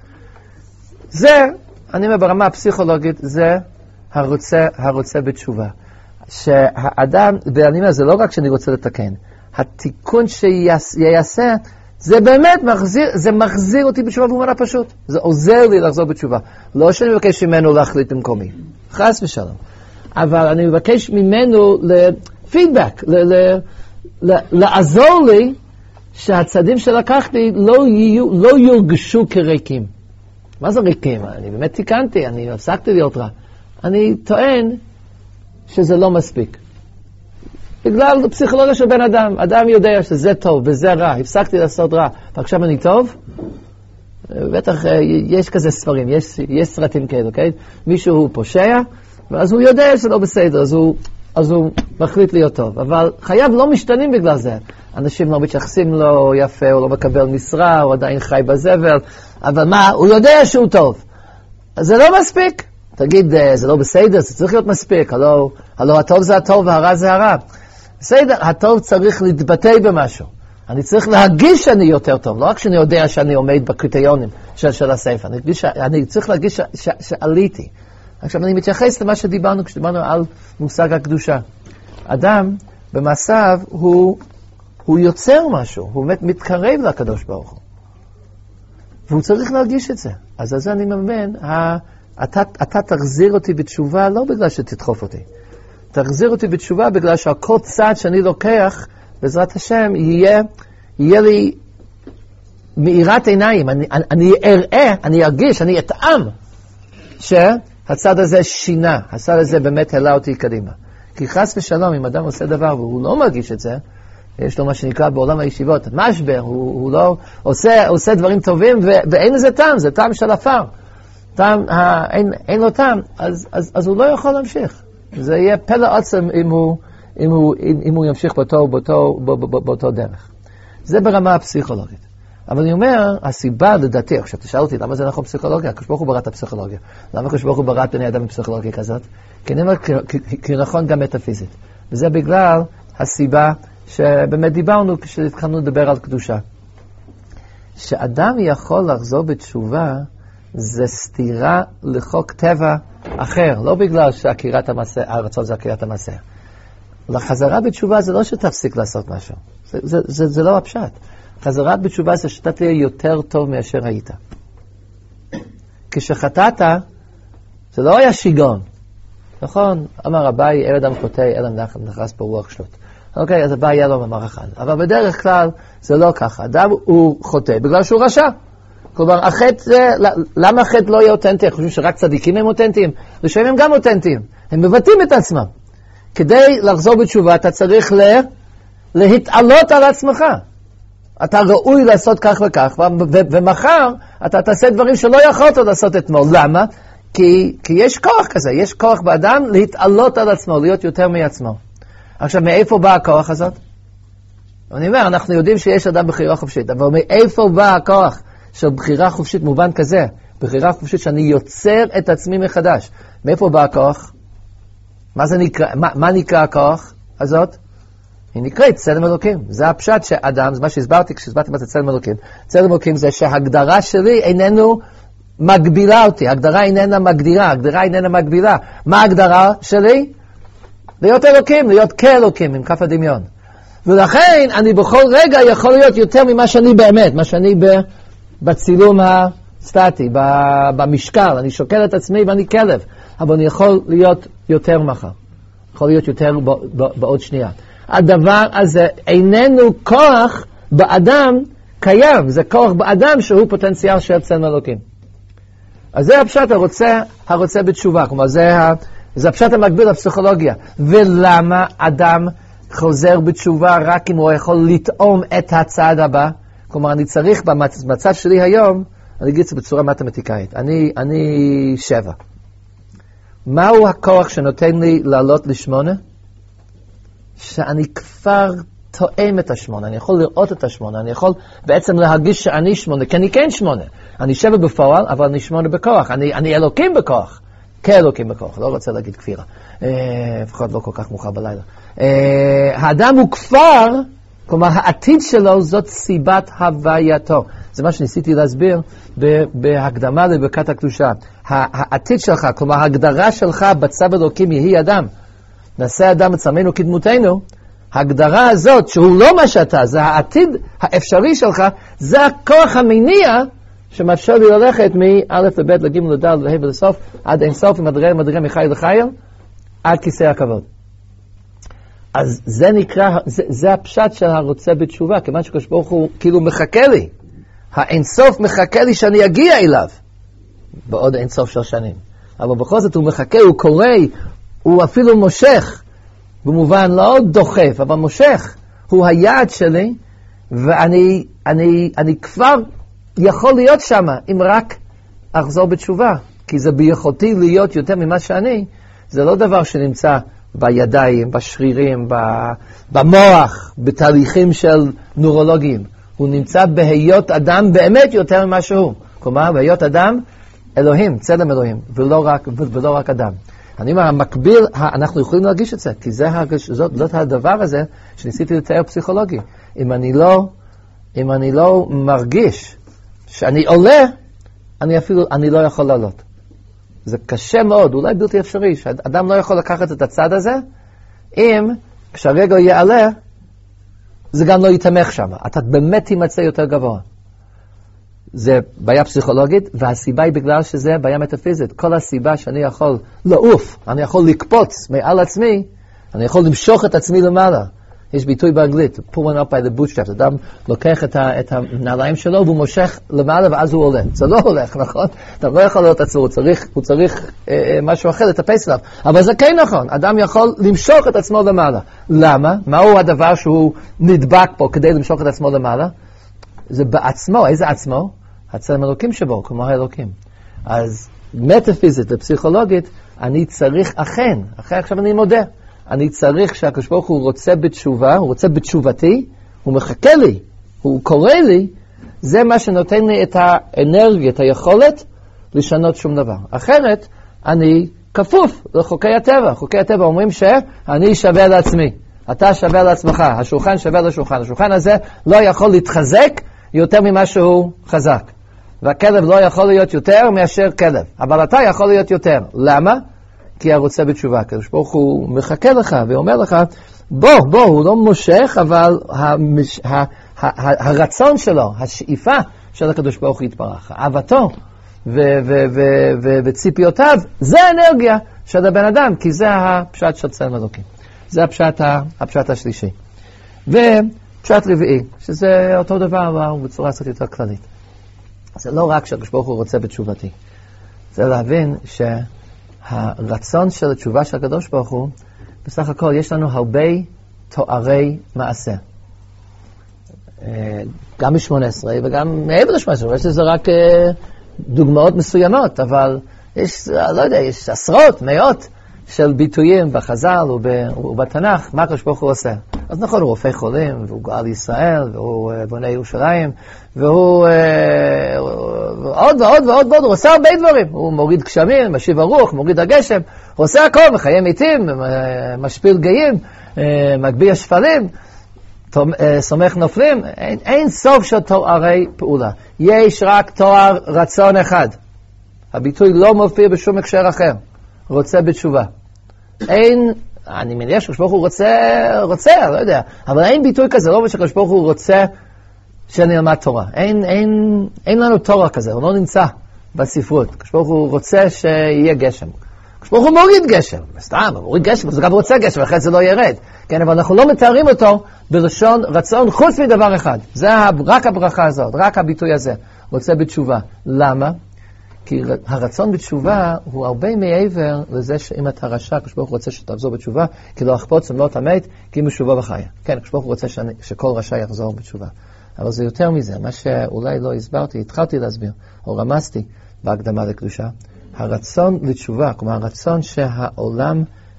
S1: זה, אני אומר ברמה הפסיכולוגית, זה הרוצה בתשובה. שהאדם, ואני אומר, זה לא רק שאני רוצה לתקן, התיקון שיעשה, זה באמת מחזיר אותי בתשובה במובן הפשוט. זה עוזר לי לחזור בתשובה. לא שאני מבקש ממנו להחליט במקומי, חס ושלום. אבל אני מבקש ממנו לפידבק, לעזור לי שהצעדים שלקחתי לא יורגשו כריקים. מה זה ריקים? אני באמת תיקנתי, אני הפסקתי להיות רע. אני טוען שזה לא מספיק. בגלל פסיכולוגיה של בן אדם. אדם יודע שזה טוב וזה רע. הפסקתי לעשות רע. ועכשיו אני טוב? בטח יש כזה ספרים, יש סרטים כאלה, אוקיי? מישהו פושע, ואז הוא יודע שזה לא בסדר, אז הוא מחליט להיות טוב. אבל חייו לא משתנים בגלל זה. אנשים לא מתייחסים לו יפה, הוא לא מקבל משרה, הוא עדיין חי בזבל. אבל מה? הוא יודע שהוא טוב. אז זה לא מספיק. תגיד, זה לא בסדר, זה צריך להיות מספיק. הלא הטוב זה הטוב והרע זה הרע. בסדר, הטוב צריך להתבטא במשהו. אני צריך להרגיש שאני יותר טוב, לא רק שאני יודע שאני עומד בקריטריונים של הספר. אני צריך להרגיש שעליתי. עכשיו אני מתייחס למה שדיברנו כשדיברנו על מושג הקדושה. אדם במעשיו הוא יוצר משהו, הוא באמת מתקרב לקדוש ברוך הוא. והוא צריך להרגיש את זה. אז על זה אני מבין, אתה תחזיר אותי בתשובה לא בגלל שתדחוף אותי. תחזיר אותי בתשובה בגלל שהכל צעד שאני לוקח, בעזרת השם, יהיה לי מאירת עיניים. אני אראה, אני ארגיש, אני אטעם שהצד הזה שינה, הצד הזה באמת העלה אותי קדימה. כי חס ושלום, אם אדם עושה דבר והוא לא מרגיש את זה, יש לו מה שנקרא בעולם הישיבות, משבר, הוא לא עושה דברים טובים ואין לזה טעם, זה טעם של אפר. אין לו טעם, אז הוא לא יכול להמשיך. זה יהיה פלא עצם אם הוא ימשיך באותו דרך. זה ברמה הפסיכולוגית. אבל אני אומר, הסיבה לדעתי, עכשיו תשאל אותי, למה זה נכון פסיכולוגיה? הקדוש ברוך הוא ברא את הפסיכולוגיה. למה הקדוש ברוך הוא ברא בני אדם בפסיכולוגיה כזאת? כי אני אומר, כי נכון גם מטאפיזית. וזה בגלל הסיבה שבאמת דיברנו כשהתחלנו לדבר על קדושה. שאדם יכול לחזור בתשובה, זה סתירה לחוק טבע אחר, לא בגלל שעקירת המעשה, הרצון זה עקירת המעשה. לחזרה בתשובה זה לא שתפסיק לעשות משהו. זה לא הפשט. חזרה בתשובה זה שאתה תהיה יותר טוב מאשר היית. כשחטאת, זה לא היה שיגעון. נכון? אמר אביי, אל אדם חוטא, אל אדם נכנס ברוח שלות. אוקיי, אז אביי היה לו מאמר אחד. אבל בדרך כלל זה לא ככה. אדם הוא חוטא בגלל שהוא רשע. כלומר, למה החטא לא יהיה אותנטי? חושבים שרק צדיקים הם אותנטיים? רשעים הם גם אותנטיים. הם מבטאים את עצמם. כדי לחזור בתשובה, אתה צריך להתעלות על עצמך. אתה ראוי לעשות כך וכך, ומחר אתה תעשה דברים שלא יכולת לעשות אתמול. למה? כי יש כוח כזה, יש כוח באדם להתעלות על עצמו, להיות יותר מעצמו. עכשיו, מאיפה בא הכוח הזאת? אני אומר, אנחנו יודעים שיש אדם בחירה חופשית, אבל מאיפה בא הכוח של בחירה חופשית מובן כזה? בחירה חופשית שאני יוצר את עצמי מחדש. מאיפה בא הכוח? מה נקרא הכוח הזאת? היא נקראת צלם אלוקים. זה הפשט שאדם, זה מה שהסברתי כשהסברתי מה זה צלם אלוקים. צלם אלוקים זה שההגדרה שלי איננו מגבילה אותי. ההגדרה איננה מגדירה, ההגדרה איננה מגבילה. מה ההגדרה שלי? להיות אלוקים, להיות כאלוקים, עם כף הדמיון. ולכן אני בכל רגע יכול להיות יותר ממה שאני באמת, מה שאני בצילום הסטטי, במשקל. אני שוקל את עצמי ואני כלב, אבל אני יכול להיות יותר מחר. יכול להיות יותר בעוד שנייה. הדבר הזה איננו כוח באדם קיים, זה כוח באדם שהוא פוטנציאל של צלם אלוקים. אז זה הפשט הרוצה בתשובה, כלומר זה הפשט המקביל לפסיכולוגיה. ולמה אדם חוזר בתשובה רק אם הוא יכול לטעום את הצעד הבא? כלומר, אני צריך במצב שלי היום, אני אגיד את זה בצורה מתמטיקאית, אני 7. מהו הכוח שנותן לי לעלות ל8? שאני כבר תואם את 8, אני יכול לראות את 8, אני יכול בעצם להרגיש שאני 8, כי אני כן 8. אני 7 בפועל, אבל אני 8 בכוח, אני אלוקים בכוח, כאלוקים בכוח, לא רוצה להגיד כפירה, לפחות לא כל כך מאוחר בלילה. האדם הוא כבר, כלומר העתיד שלו זאת סיבת הווייתו. זה מה שניסיתי להסביר בהקדמה לברכת הקדושה. העתיד שלך, כלומר ההגדרה שלך בצו אלוקים יהי אדם. נעשה אדם בצלמנו כדמותנו. ההגדרה הזאת שהוא לא מה שאתה, זה העתיד האפשרי שלך, זה הכוח המניע שמאפשר לי ללכת מא' לב' לג' לד' לה' ולסוף, עד אין סוף, מדרגה מחי לחייל, עד כיסא הכבוד. אז זה נקרא, זה הפשט של הרוצה בתשובה, כיוון שקדוש ברוך הוא כאילו מחכה לי. האינסוף מחכה לי שאני אגיע אליו, בעוד אינסוף של שנים. אבל בכל זאת הוא מחכה, הוא קורא, הוא אפילו מושך, במובן לא דוחף, אבל מושך. הוא היעד שלי, ואני כבר יכול להיות שם, אם רק אחזור בתשובה. כי זה ביכולתי להיות יותר ממה שאני, זה לא דבר שנמצא בידיים, בשרירים, במוח, בתהליכים של נורולוגיים. הוא נמצא בהיות אדם באמת יותר ממה שהוא. כלומר, בהיות אדם, אלוהים, צלם אלוהים, ולא רק אדם. אני אומר, המקביל, אנחנו יכולים להרגיש את זה, כי זאת הדבר הזה שניסיתי לתאר פסיכולוגי. אם אני לא מרגיש שאני עולה, אני לא יכול לעלות. זה קשה מאוד, אולי בלתי אפשרי, שאדם לא יכול לקחת את הצד הזה, אם כשהרגל יעלה, זה גם לא יתמך שם. אתה באמת תימצא יותר גבוה. זה בעיה פסיכולוגית, והסיבה היא בגלל שזה בעיה מטאפיזית. כל הסיבה שאני יכול לעוף, אני יכול לקפוץ מעל עצמי, אני יכול למשוך את עצמי למעלה. יש ביטוי באנגלית, pulling up by the bootstraps. אדם לוקח את הנעליים שלו והוא מושך למעלה ואז הוא עולה. זה לא הולך, נכון? אתה לא יכול להיות עצמו, הוא צריך משהו אחר לטפס עליו. אבל זה כן נכון, אדם יכול למשוך את עצמו למעלה. למה? מהו הדבר שהוא נדבק פה כדי למשוך את עצמו למעלה? זה בעצמו, איזה עצמו? הצלם אלוקים שבו, כלומר האלוקים. אז מטאפיזית ופסיכולוגית, אני צריך אכן עכשיו אני מודה, אני צריך שהקדוש ברוך הוא רוצה בתשובה, הוא רוצה בתשובתי, הוא מחכה לי, הוא קורא לי, זה מה שנותן לי את האנרגיה, את היכולת לשנות שום דבר. אחרת, אני כפוף לחוקי הטבע. חוקי הטבע אומרים שאני שווה לעצמי, אתה שווה לעצמך, השולחן שווה לשולחן. השולחן הזה לא יכול להתחזק יותר ממה שהוא חזק. והכלב לא יכול להיות יותר מאשר כלב. אבל אתה יכול להיות יותר. למה? כי הרוצה בתשובה. הקדוש ברוך הוא מחכה לך ואומר לך, בוא, הוא לא מושך, אבל הרצון שלו, השאיפה של הקדוש ברוך הוא יתברך. אהבתו וציפיותיו, זה האנרגיה של הבן אדם, כי זה הפשט של צלם אלוקים. זה הפשט השלישי. ופשט רביעי, שזה אותו דבר, אבל בצורה קצת יותר כללית. זה לא רק שהקדוש ברוך הוא רוצה בתשובתי. זה להבין שהרצון של התשובה של הקדוש ברוך הוא, בסך הכל יש לנו הרבה תוארי מעשה. גם ב-18 וגם מעבר ל-18, יש לזה רק דוגמאות מסוימות, אבל יש, לא יודע, יש עשרות, מאות של ביטויים בחז"ל ובתנ"ך, מה הקדוש ברוך הוא עושה. אז נכון, הוא רופא חולים, והוא גאל ישראל, והוא בונה ירושלים, והוא עוד ועוד, הוא עושה הרבה דברים. הוא מוריד גשמים, משיב הרוח, מוריד הגשם, הוא עושה הכל, מחיה מתים, משפיל גאים, מגביה שפלים, סומך נופלים. אין סוף של תוארי פעולה. יש רק תואר רצון אחד. הביטוי לא מופיע בשום הקשר אחר. רוצה בתשובה. אין, אני מניח שקדוש ברוך הוא רוצה, לא יודע, אבל אין ביטוי כזה, לא שקדוש ברוך הוא רוצה שאני אלמד תורה. אין לנו תורה כזה, הוא לא נמצא בספרות. קדוש ברוך הוא רוצה שיהיה גשם. כשברוך הוא מוריד גשם, סתם, מוריד גשם, זה גם רוצה גשם, אחרי זה לא ירד. כן, אבל אנחנו לא מתארים אותו בלשון רצון חוץ מדבר אחד. זה רק הברכה הזאת, רק הביטוי הזה, רוצה בתשובה. למה? כי הרצון בתשובה הוא הרבה מעבר לזה שאם אתה רשע, כשברוך הוא רוצה שתחזור בתשובה, כי לא אכפוץ ולא תמת, כי אם בתשובה בחיה. כן, כשברוך הוא רוצה שכל רשע יחזור בתשובה. אבל זה יותר מזה, מה שאולי לא הסברתי, התחלתי להסביר, או רמזתי בהקדמה לקדושה, הרצון לתשובה, כלומר הרצון שהעולם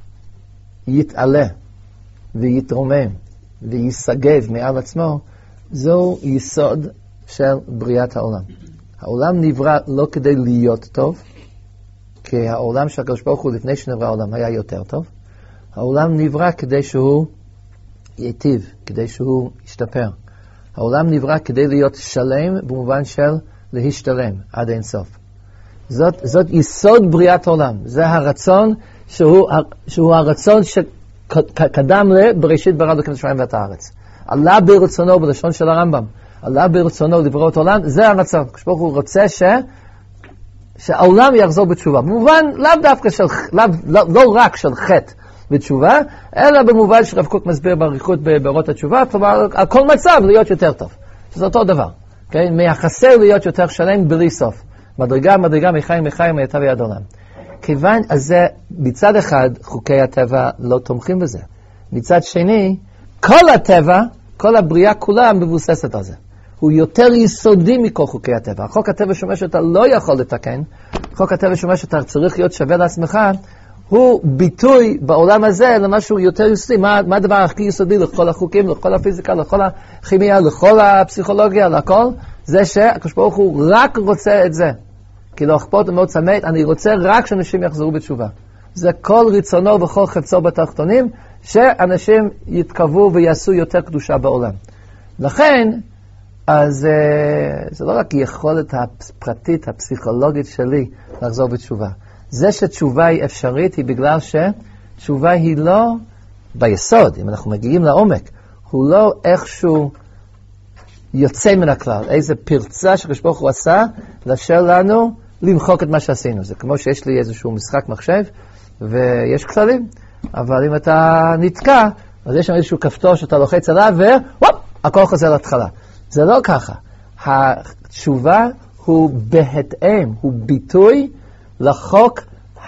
S1: יתעלה ויתרומם ויסגב מעל עצמו, זהו יסוד של בריאת העולם. העולם נברא לא כדי להיות טוב, כי העולם של הקדוש ברוך הוא לפני שנברא העולם היה יותר טוב. העולם נברא כדי שהוא ייטיב, כדי שהוא ישתפר. העולם נברא כדי להיות שלם במובן של להשתלם עד אין סוף. זאת יסוד בריאת העולם. זה הרצון שהוא הרצון שקדם לבראשית ברא אלוקים את השמיים ואת הארץ. עלה ברצונו בלשון של הרמב"ם. עלה ברצונו לברוא את העולם, זה הרצון. כשברוך הוא רוצה שהעולם יחזור בתשובה. במובן לאו דווקא לא רק של חטא בתשובה, אלא במובן שרב קוק מסביר באריכות באורות התשובה, כלומר, על כל מצב להיות יותר טוב. שזה אותו דבר. Okay? מהחסר להיות יותר שלם בלי סוף. מדרגה, מחיים, מהיטב יד עולם. כיוון הזה, מצד אחד, חוקי הטבע לא תומכים בזה. מצד שני, כל הטבע, כל הבריאה כולה מבוססת על זה. הוא יותר יסודי מכל חוקי הטבע. חוק הטבע שאומר שאתה לא יכול לתקן, חוק הטבע שאומר שאתה צריך להיות שווה לעצמך, הוא ביטוי בעולם הזה למשהו יותר יסודי. מה הדבר הכי יסודי לכל החוקים, לכל הפיזיקה, לכל הכימיה, לכל הפסיכולוגיה, לכל? זה שהקדוש ברוך הוא רק רוצה את זה. כי לא אכפת מאוד צמאת, אני רוצה רק שאנשים יחזרו בתשובה. זה כל רצונו וכל חפצו בתחתונים, שאנשים יתקרבו ויעשו יותר קדושה בעולם. לכן, אז זה לא רק יכולת הפרטית, הפסיכולוגית שלי לחזור בתשובה. זה שתשובה היא אפשרית היא בגלל שתשובה היא לא ביסוד, אם אנחנו מגיעים לעומק, הוא לא איכשהו יוצא מן הכלל, איזה פרצה שהקדוש ברוך הוא עשה, לאפשר לנו למחוק את מה שעשינו. זה כמו שיש לי איזשהו משחק מחשב, ויש כללים, אבל אם אתה נתקע, אז יש שם איזשהו כפתור שאתה לוחץ עליו, ווופ, הכל חוזר להתחלה. זה לא ככה. התשובה הוא בהתאם, הוא ביטוי לחוק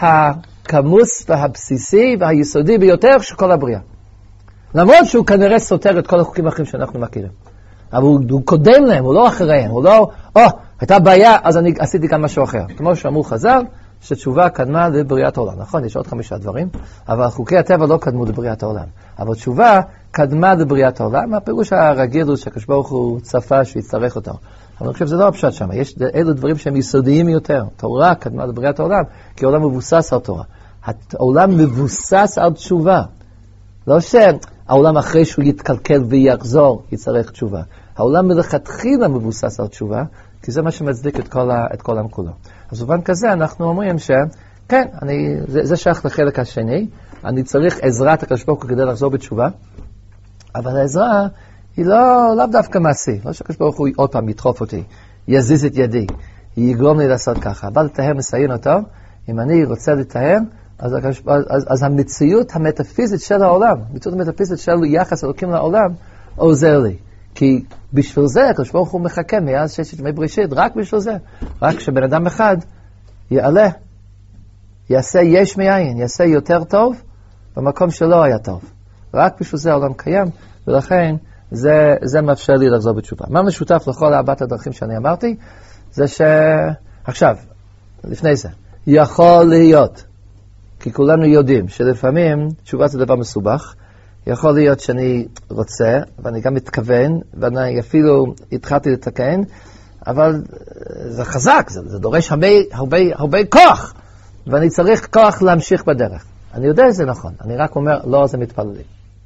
S1: הכמוס והבסיסי והיסודי ביותר של כל הבריאה. למרות שהוא כנראה סותר את כל החוקים האחרים שאנחנו מכירים. אבל הוא קודם להם, הוא לא אחריהם, הוא לא, הייתה בעיה, אז אני עשיתי כאן משהו אחר. כמו שאמרו חז"ל, שתשובה קדמה לבריאת העולם. נכון, יש עוד 5 דברים, אבל חוקי הטבע לא קדמו לבריאת העולם. אבל תשובה קדמה לבריאת העולם, הפירוש הרגיל הוא שהקדוש ברוך הוא צפה שיצטרך אותו. אבל אני חושב שזה לא הפשט שם, יש אלו דברים שהם יסודיים יותר. תורה קדמה לבריאת העולם, כי העולם מבוסס על תורה. העולם מבוסס על תשובה. לא שהעולם אחרי שהוא יתקלקל ויחזור, יצטרך תשובה. העולם מלכתחילה מבוסס על תשובה, כי זה מה שמצדיק את כל העם כולו. אז במובן כזה אנחנו אומרים שכן, זה שייך לחלק השני, אני צריך עזרת הקדוש ברוך הוא כדי לחזור בתשובה, אבל העזרה היא לאו דווקא מעשי, לא שהקדוש ברוך הוא עוד פעם ידחוף אותי, יזיז את ידי, יגרום לי לעשות ככה, אבל לטהר מסיין אותו, אם אני רוצה לטהר, אז המציאות המטאפיזית של העולם, המציאות המטאפיזית של יחס אלוקים לעולם, עוזר לי. כי בשביל זה הקדוש ברוך הוא מחכה מאז 6 ימי בראשית, רק בשביל זה. רק שבן אדם אחד יעלה, יעשה יש מאין, יעשה יותר טוב במקום שלא היה טוב. רק בשביל זה העולם קיים, ולכן זה מאפשר לי לחזור בתשובה. מה משותף לכל 4 הדרכים שאני אמרתי? זה עכשיו, לפני זה, יכול להיות, כי כולנו יודעים שלפעמים תשובה זה דבר מסובך, יכול להיות שאני רוצה, ואני גם מתכוון, ואני אפילו התחלתי לתקן, אבל זה חזק, זה דורש הרבה כוח, ואני צריך כוח להמשיך בדרך. אני יודע שזה נכון, אני רק אומר, לא, זה מתפללים.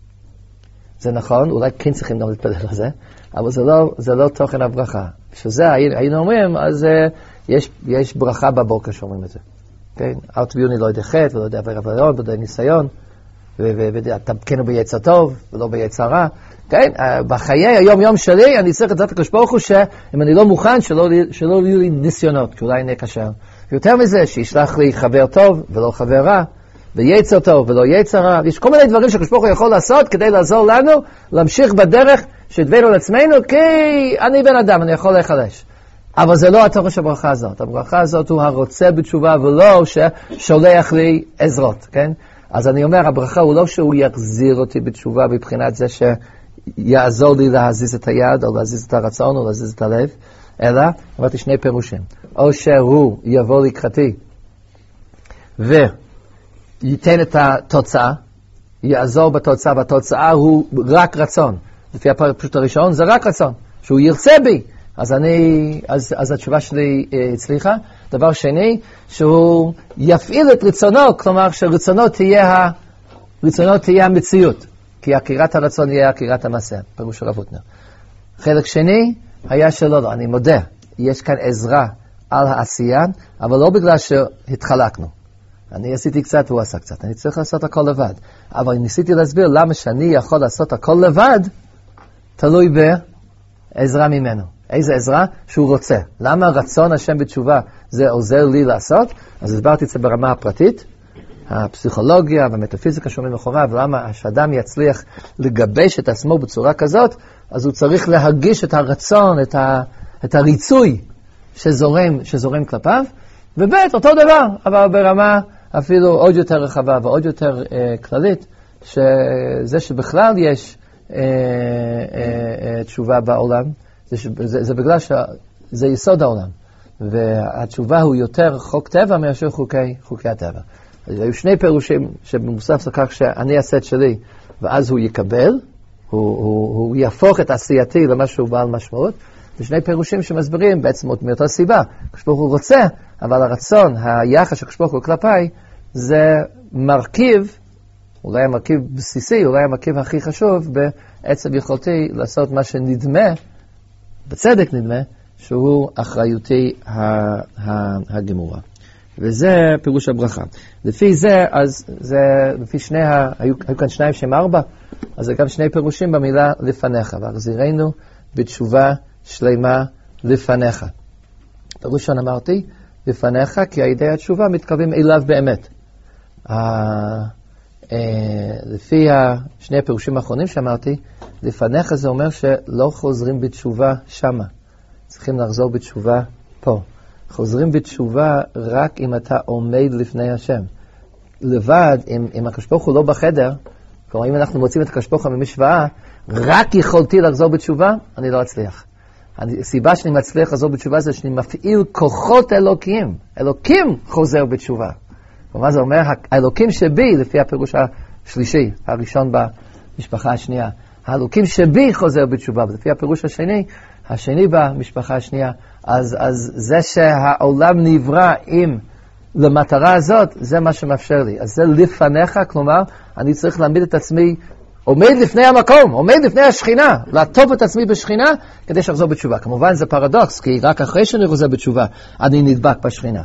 S1: זה נכון, אולי כן צריכים גם להתפלל על זה, אבל זה לא תוכן הברכה. בשביל זה היינו אומרים, אז יש ברכה בבוקר שאומרים את זה. כן? אל תביאוני לא ידי חטא, ולא ידי עבירה ולא ידי ניסיון, ותמכנו ביצר טוב, ולא ביצר רע. כן? בחיי היום-יום שלי, אני צריך את זה הקדוש ברוך הוא, שאם אני לא מוכן, שלא יהיו לי ניסיונות, כי אולי אני אקשר, יותר מזה, שישלח לי חבר טוב ולא חבר רע, ויצר טוב ולא יצר רע. יש כל מיני דברים שהקדוש ברוך הוא יכול לעשות כדי לעזור לנו להמשיך בדרך שהתווינו לעצמנו, כי אני בן אדם, אני יכול להיחלש. אבל זה לא התוכן של הברכה הזאת. הברכה הזאת הוא הרוצה בתשובה ולא ששולח לי עזרות, כן? אז אני אומר, הברכה הוא לא שהוא יחזיר אותי בתשובה מבחינת זה שיעזור לי להזיז את היד, או להזיז את הרצון, או להזיז את הלב, אלא, אמרתי שני פירושים. או שהוא יבוא לקראתי, וייתן את התוצאה, יעזור בתוצאה, והתוצאה הוא רק רצון. לפי הפשוט הראשון, זה רק רצון. שהוא ירצה בי, אז התשובה שלי הצליחה. דבר שני, שהוא יפעיל את רצונו, כלומר שרצונו תהיה המציאות, כי הכירת הרצון יהיה הכירת המעשה, פירוש הרב הוטנר. חלק שני היה שלא, אני מודה, יש כאן עזרה על העשייה, אבל לא בגלל שהתחלקנו. אני עשיתי קצת והוא עשה קצת, אני צריך לעשות הכל לבד. אבל ניסיתי להסביר למה שאני יכול לעשות הכל לבד, תלוי בעזרה ממנו. איזה עזרה? שהוא רוצה. למה רצון השם בתשובה זה עוזר לי לעשות? אז הסברתי את זה ברמה הפרטית, הפסיכולוגיה והמטאפיזיקה שומעים מאחוריו, ולמה שאדם יצליח לגבש את עצמו בצורה כזאת, אז הוא צריך להרגיש את הרצון, את הריצוי שזורם כלפיו, ובית אותו דבר, אבל ברמה אפילו עוד יותר רחבה ועוד יותר כללית, שזה שבכלל יש תשובה בעולם, זה בגלל שזה יסוד העולם, והתשובה הוא יותר חוק טבע מאשר חוקי הטבע. אז היו שני פירושים שמוסף לכך שאני אעשה את שלי, ואז הוא יקבל, הוא יהפוך את עשייתי למשהו בעל משמעות, ושני פירושים שמסבירים בעצם מאותה סיבה. הקדוש ברוך הוא רוצה, אבל הרצון, היחס של הקדוש ברוך הוא כלפיי, זה מרכיב, אולי המרכיב בסיסי, אולי המרכיב הכי חשוב, בעצם יכולתי לעשות מה שנדמה, בצדק נדמה, שהוא אחריותי הגמורה. וזה פירוש הברכה. לפי זה, אז זה, לפי היו כאן שניים שהם 4, אז זה גם שני פירושים במילה לפניך. והחזירנו בתשובה שלמה לפניך. פירושון אמרתי, לפניך, כי הידי התשובה מתקרבים אליו באמת. לפי שני הפירושים האחרונים שאמרתי, לפניך זה אומר שלא חוזרים בתשובה שמה. צריכים לחזור בתשובה פה. חוזרים בתשובה רק אם אתה עומד לפני השם. לבד, אם הקדוש ברוך הוא לא בחדר, כלומר אם אנחנו מוצאים את הקדוש ברוך הוא ממשוואה, רק יכולתי לחזור בתשובה, אני לא אצליח. הסיבה שאני מצליח לחזור בתשובה זה שאני מפעיל כוחות אלוקים. אלוקים חוזר בתשובה. ומה זה אומר? האלוקים שבי, לפי הפירוש השלישי, הראשון במשפחה השנייה, האלוקים שבי חוזר בתשובה, ולפי הפירוש השני במשפחה השנייה, אז זה שהעולם נברא עם למטרה הזאת, זה מה שמאפשר לי. אז זה לפניך, כלומר, אני צריך להעמיד את עצמי, עומד לפני המקום, עומד לפני השכינה, לעטוף את עצמי בשכינה, כדי שחזור בתשובה. כמובן זה פרדוקס, כי רק אחרי שאני חוזר בתשובה, אני נדבק בשכינה.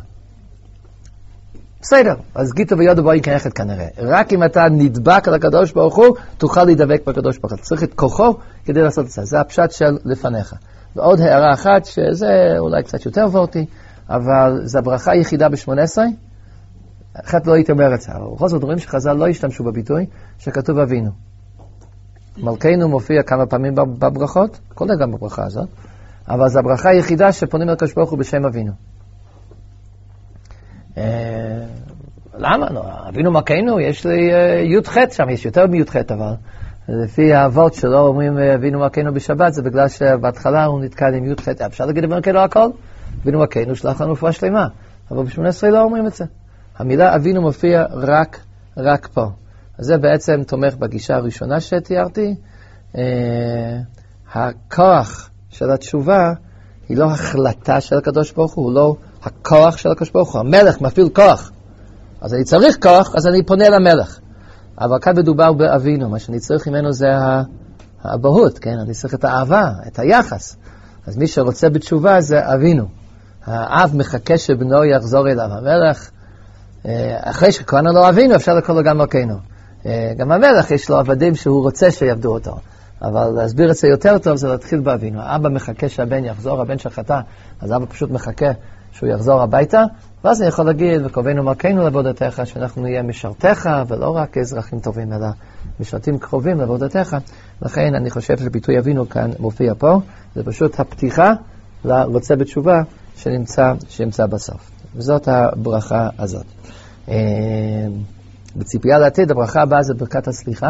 S1: בסדר, אז גיטו ויודו בואי כנכת כנראה. רק אם אתה נדבק על הקדוש ברוך הוא, תוכל להידבק בקדוש ברוך הוא. צריך את כוחו כדי לעשות את זה. זה הפשט של לפניך. ועוד הערה אחת, שזה אולי קצת יותר וורטי, אבל זו הברכה היחידה ב-18, אחת לא הייתי אומר את זה. אבל בכל זאת רואים שחז"ל לא השתמשו בביטוי שכתוב אבינו. מלכנו מופיע כמה פעמים בברכות, כולל גם בברכה הזאת, אבל זו הברכה היחידה שפונים על הקדוש ברוך הוא בשם אבינו. למה? אבינו מלכנו, יש לי י"ח שם, יש יותר מי"ח, אבל לפי האבות שלא אומרים אבינו מלכנו בשבת, זה בגלל שבהתחלה הוא נתקל עם י"ח, אפשר להגיד אבינו מלכנו הכל? אבינו מלכנו שלח לנו רפואה שלמה, אבל ב-18 לא אומרים את זה. המילה אבינו מופיע רק פה. אז זה בעצם תומך בגישה הראשונה שתיארתי. הכוח של התשובה היא לא החלטה של הקדוש ברוך הוא לא הכוח של הקדוש ברוך הוא. המלך מפעיל כוח. אז אני צריך כוח, אז אני פונה למלך. אבל כאן מדובר באבינו. מה שאני צריך ממנו זה האבהות, כן? אני צריך את האהבה, את היחס. אז מי שרוצה בתשובה זה אבינו. האב מחכה שבנו יחזור אליו. המלך, אחרי שקראנו לו אבינו, אפשר לקרוא לו גם מלכנו. גם המלך יש לו עבדים שהוא רוצה שיעבדו אותו. אבל להסביר את זה יותר טוב זה להתחיל באבינו. האבא מחכה שהבן יחזור, הבן שחטא, אז האבא פשוט מחכה שהוא יחזור הביתה, ואז אני יכול להגיד, וקרבנו מלכנו לעבודתך, שאנחנו נהיה משרתך, ולא רק אזרחים טובים, אלא משרתים קרובים לעבודתך. לכן אני חושב שביטוי אבינו כאן מופיע פה, זה פשוט הפתיחה לרוצה בתשובה שנמצא בסוף. וזאת הברכה הזאת. בציפייה לעתיד, הברכה הבאה זה ברכת הסליחה.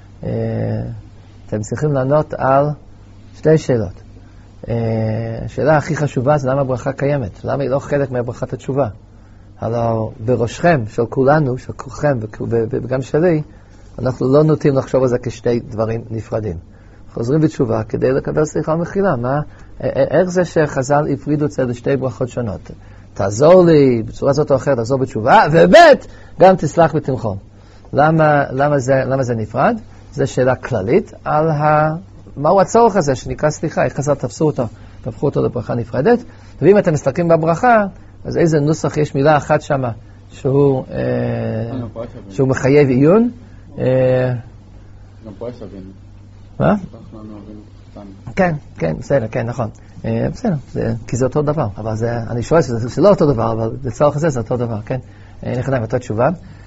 S1: אתם צריכים לענות על שתי שאלות. השאלה הכי חשובה זה למה הברכה קיימת, למה היא לא חלק מהברכת התשובה. הלוא בראשכם, של כולנו, של כולכם וגם שלי, אנחנו לא נוטים לחשוב על זה כשתי דברים נפרדים. חוזרים בתשובה כדי לקבל סליחה ומחילה. איך זה שחז"ל הפרידו את זה לשתי ברכות שונות? תעזור לי בצורה זאת או אחרת, תעזור בתשובה, ובית גם תסלח ותמחול. למה זה נפרד? זו שאלה כללית על מהו הצורך הזה שנקרא סליחה, איך חז"ל תפסו אותו לברכה נפרדת. ואם אתם מסתכלים בברכה, אז איזה נוסח יש מילה אחת שמה שהוא מחייב עיון?
S2: גם פה יש אבינו.
S1: מה? כן, בסדר, כן, נכון. בסדר, כי זה אותו דבר, אבל אני שואל שזה לא אותו דבר, אבל לצורך הזה זה אותו דבר, כן? נכנע עם אותה תשובה.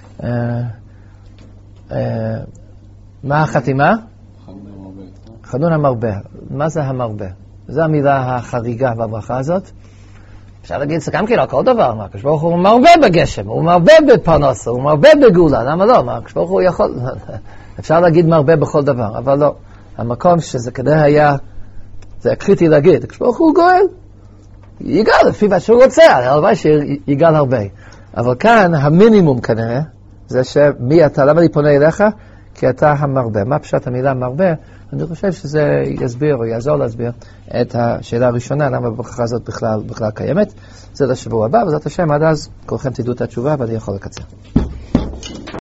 S1: מה החתימה? חנון המרבה. מה זה המרבה? זו המילה החריגה בברכה הזאת. אפשר להגיד, זה גם כאילו כל דבר, מה, כשברוך הוא מרבה בגשם, הוא מרבה בפרנסה, הוא מרבה בגאולה, למה לא? מה, כשברוך הוא יכול... אפשר להגיד מרבה בכל דבר, אבל לא. המקום שזה כדי היה, זה קריטי להגיד, כשברוך הוא גואל, יגאל לפי מה שהוא רוצה, הלוואי שיגאל הרבה. אבל כאן המינימום כנראה, זה שמי אתה, למה אני פונה אליך? כי אתה המרבה. מה פשט המילה מרבה? אני חושב שזה יסביר או יעזור להסביר את השאלה הראשונה, למה הברכה הזאת בכלל קיימת. זה לשבוע הבא, וזאת השם, עד אז כולכם תדעו את התשובה ואני יכול לקצר.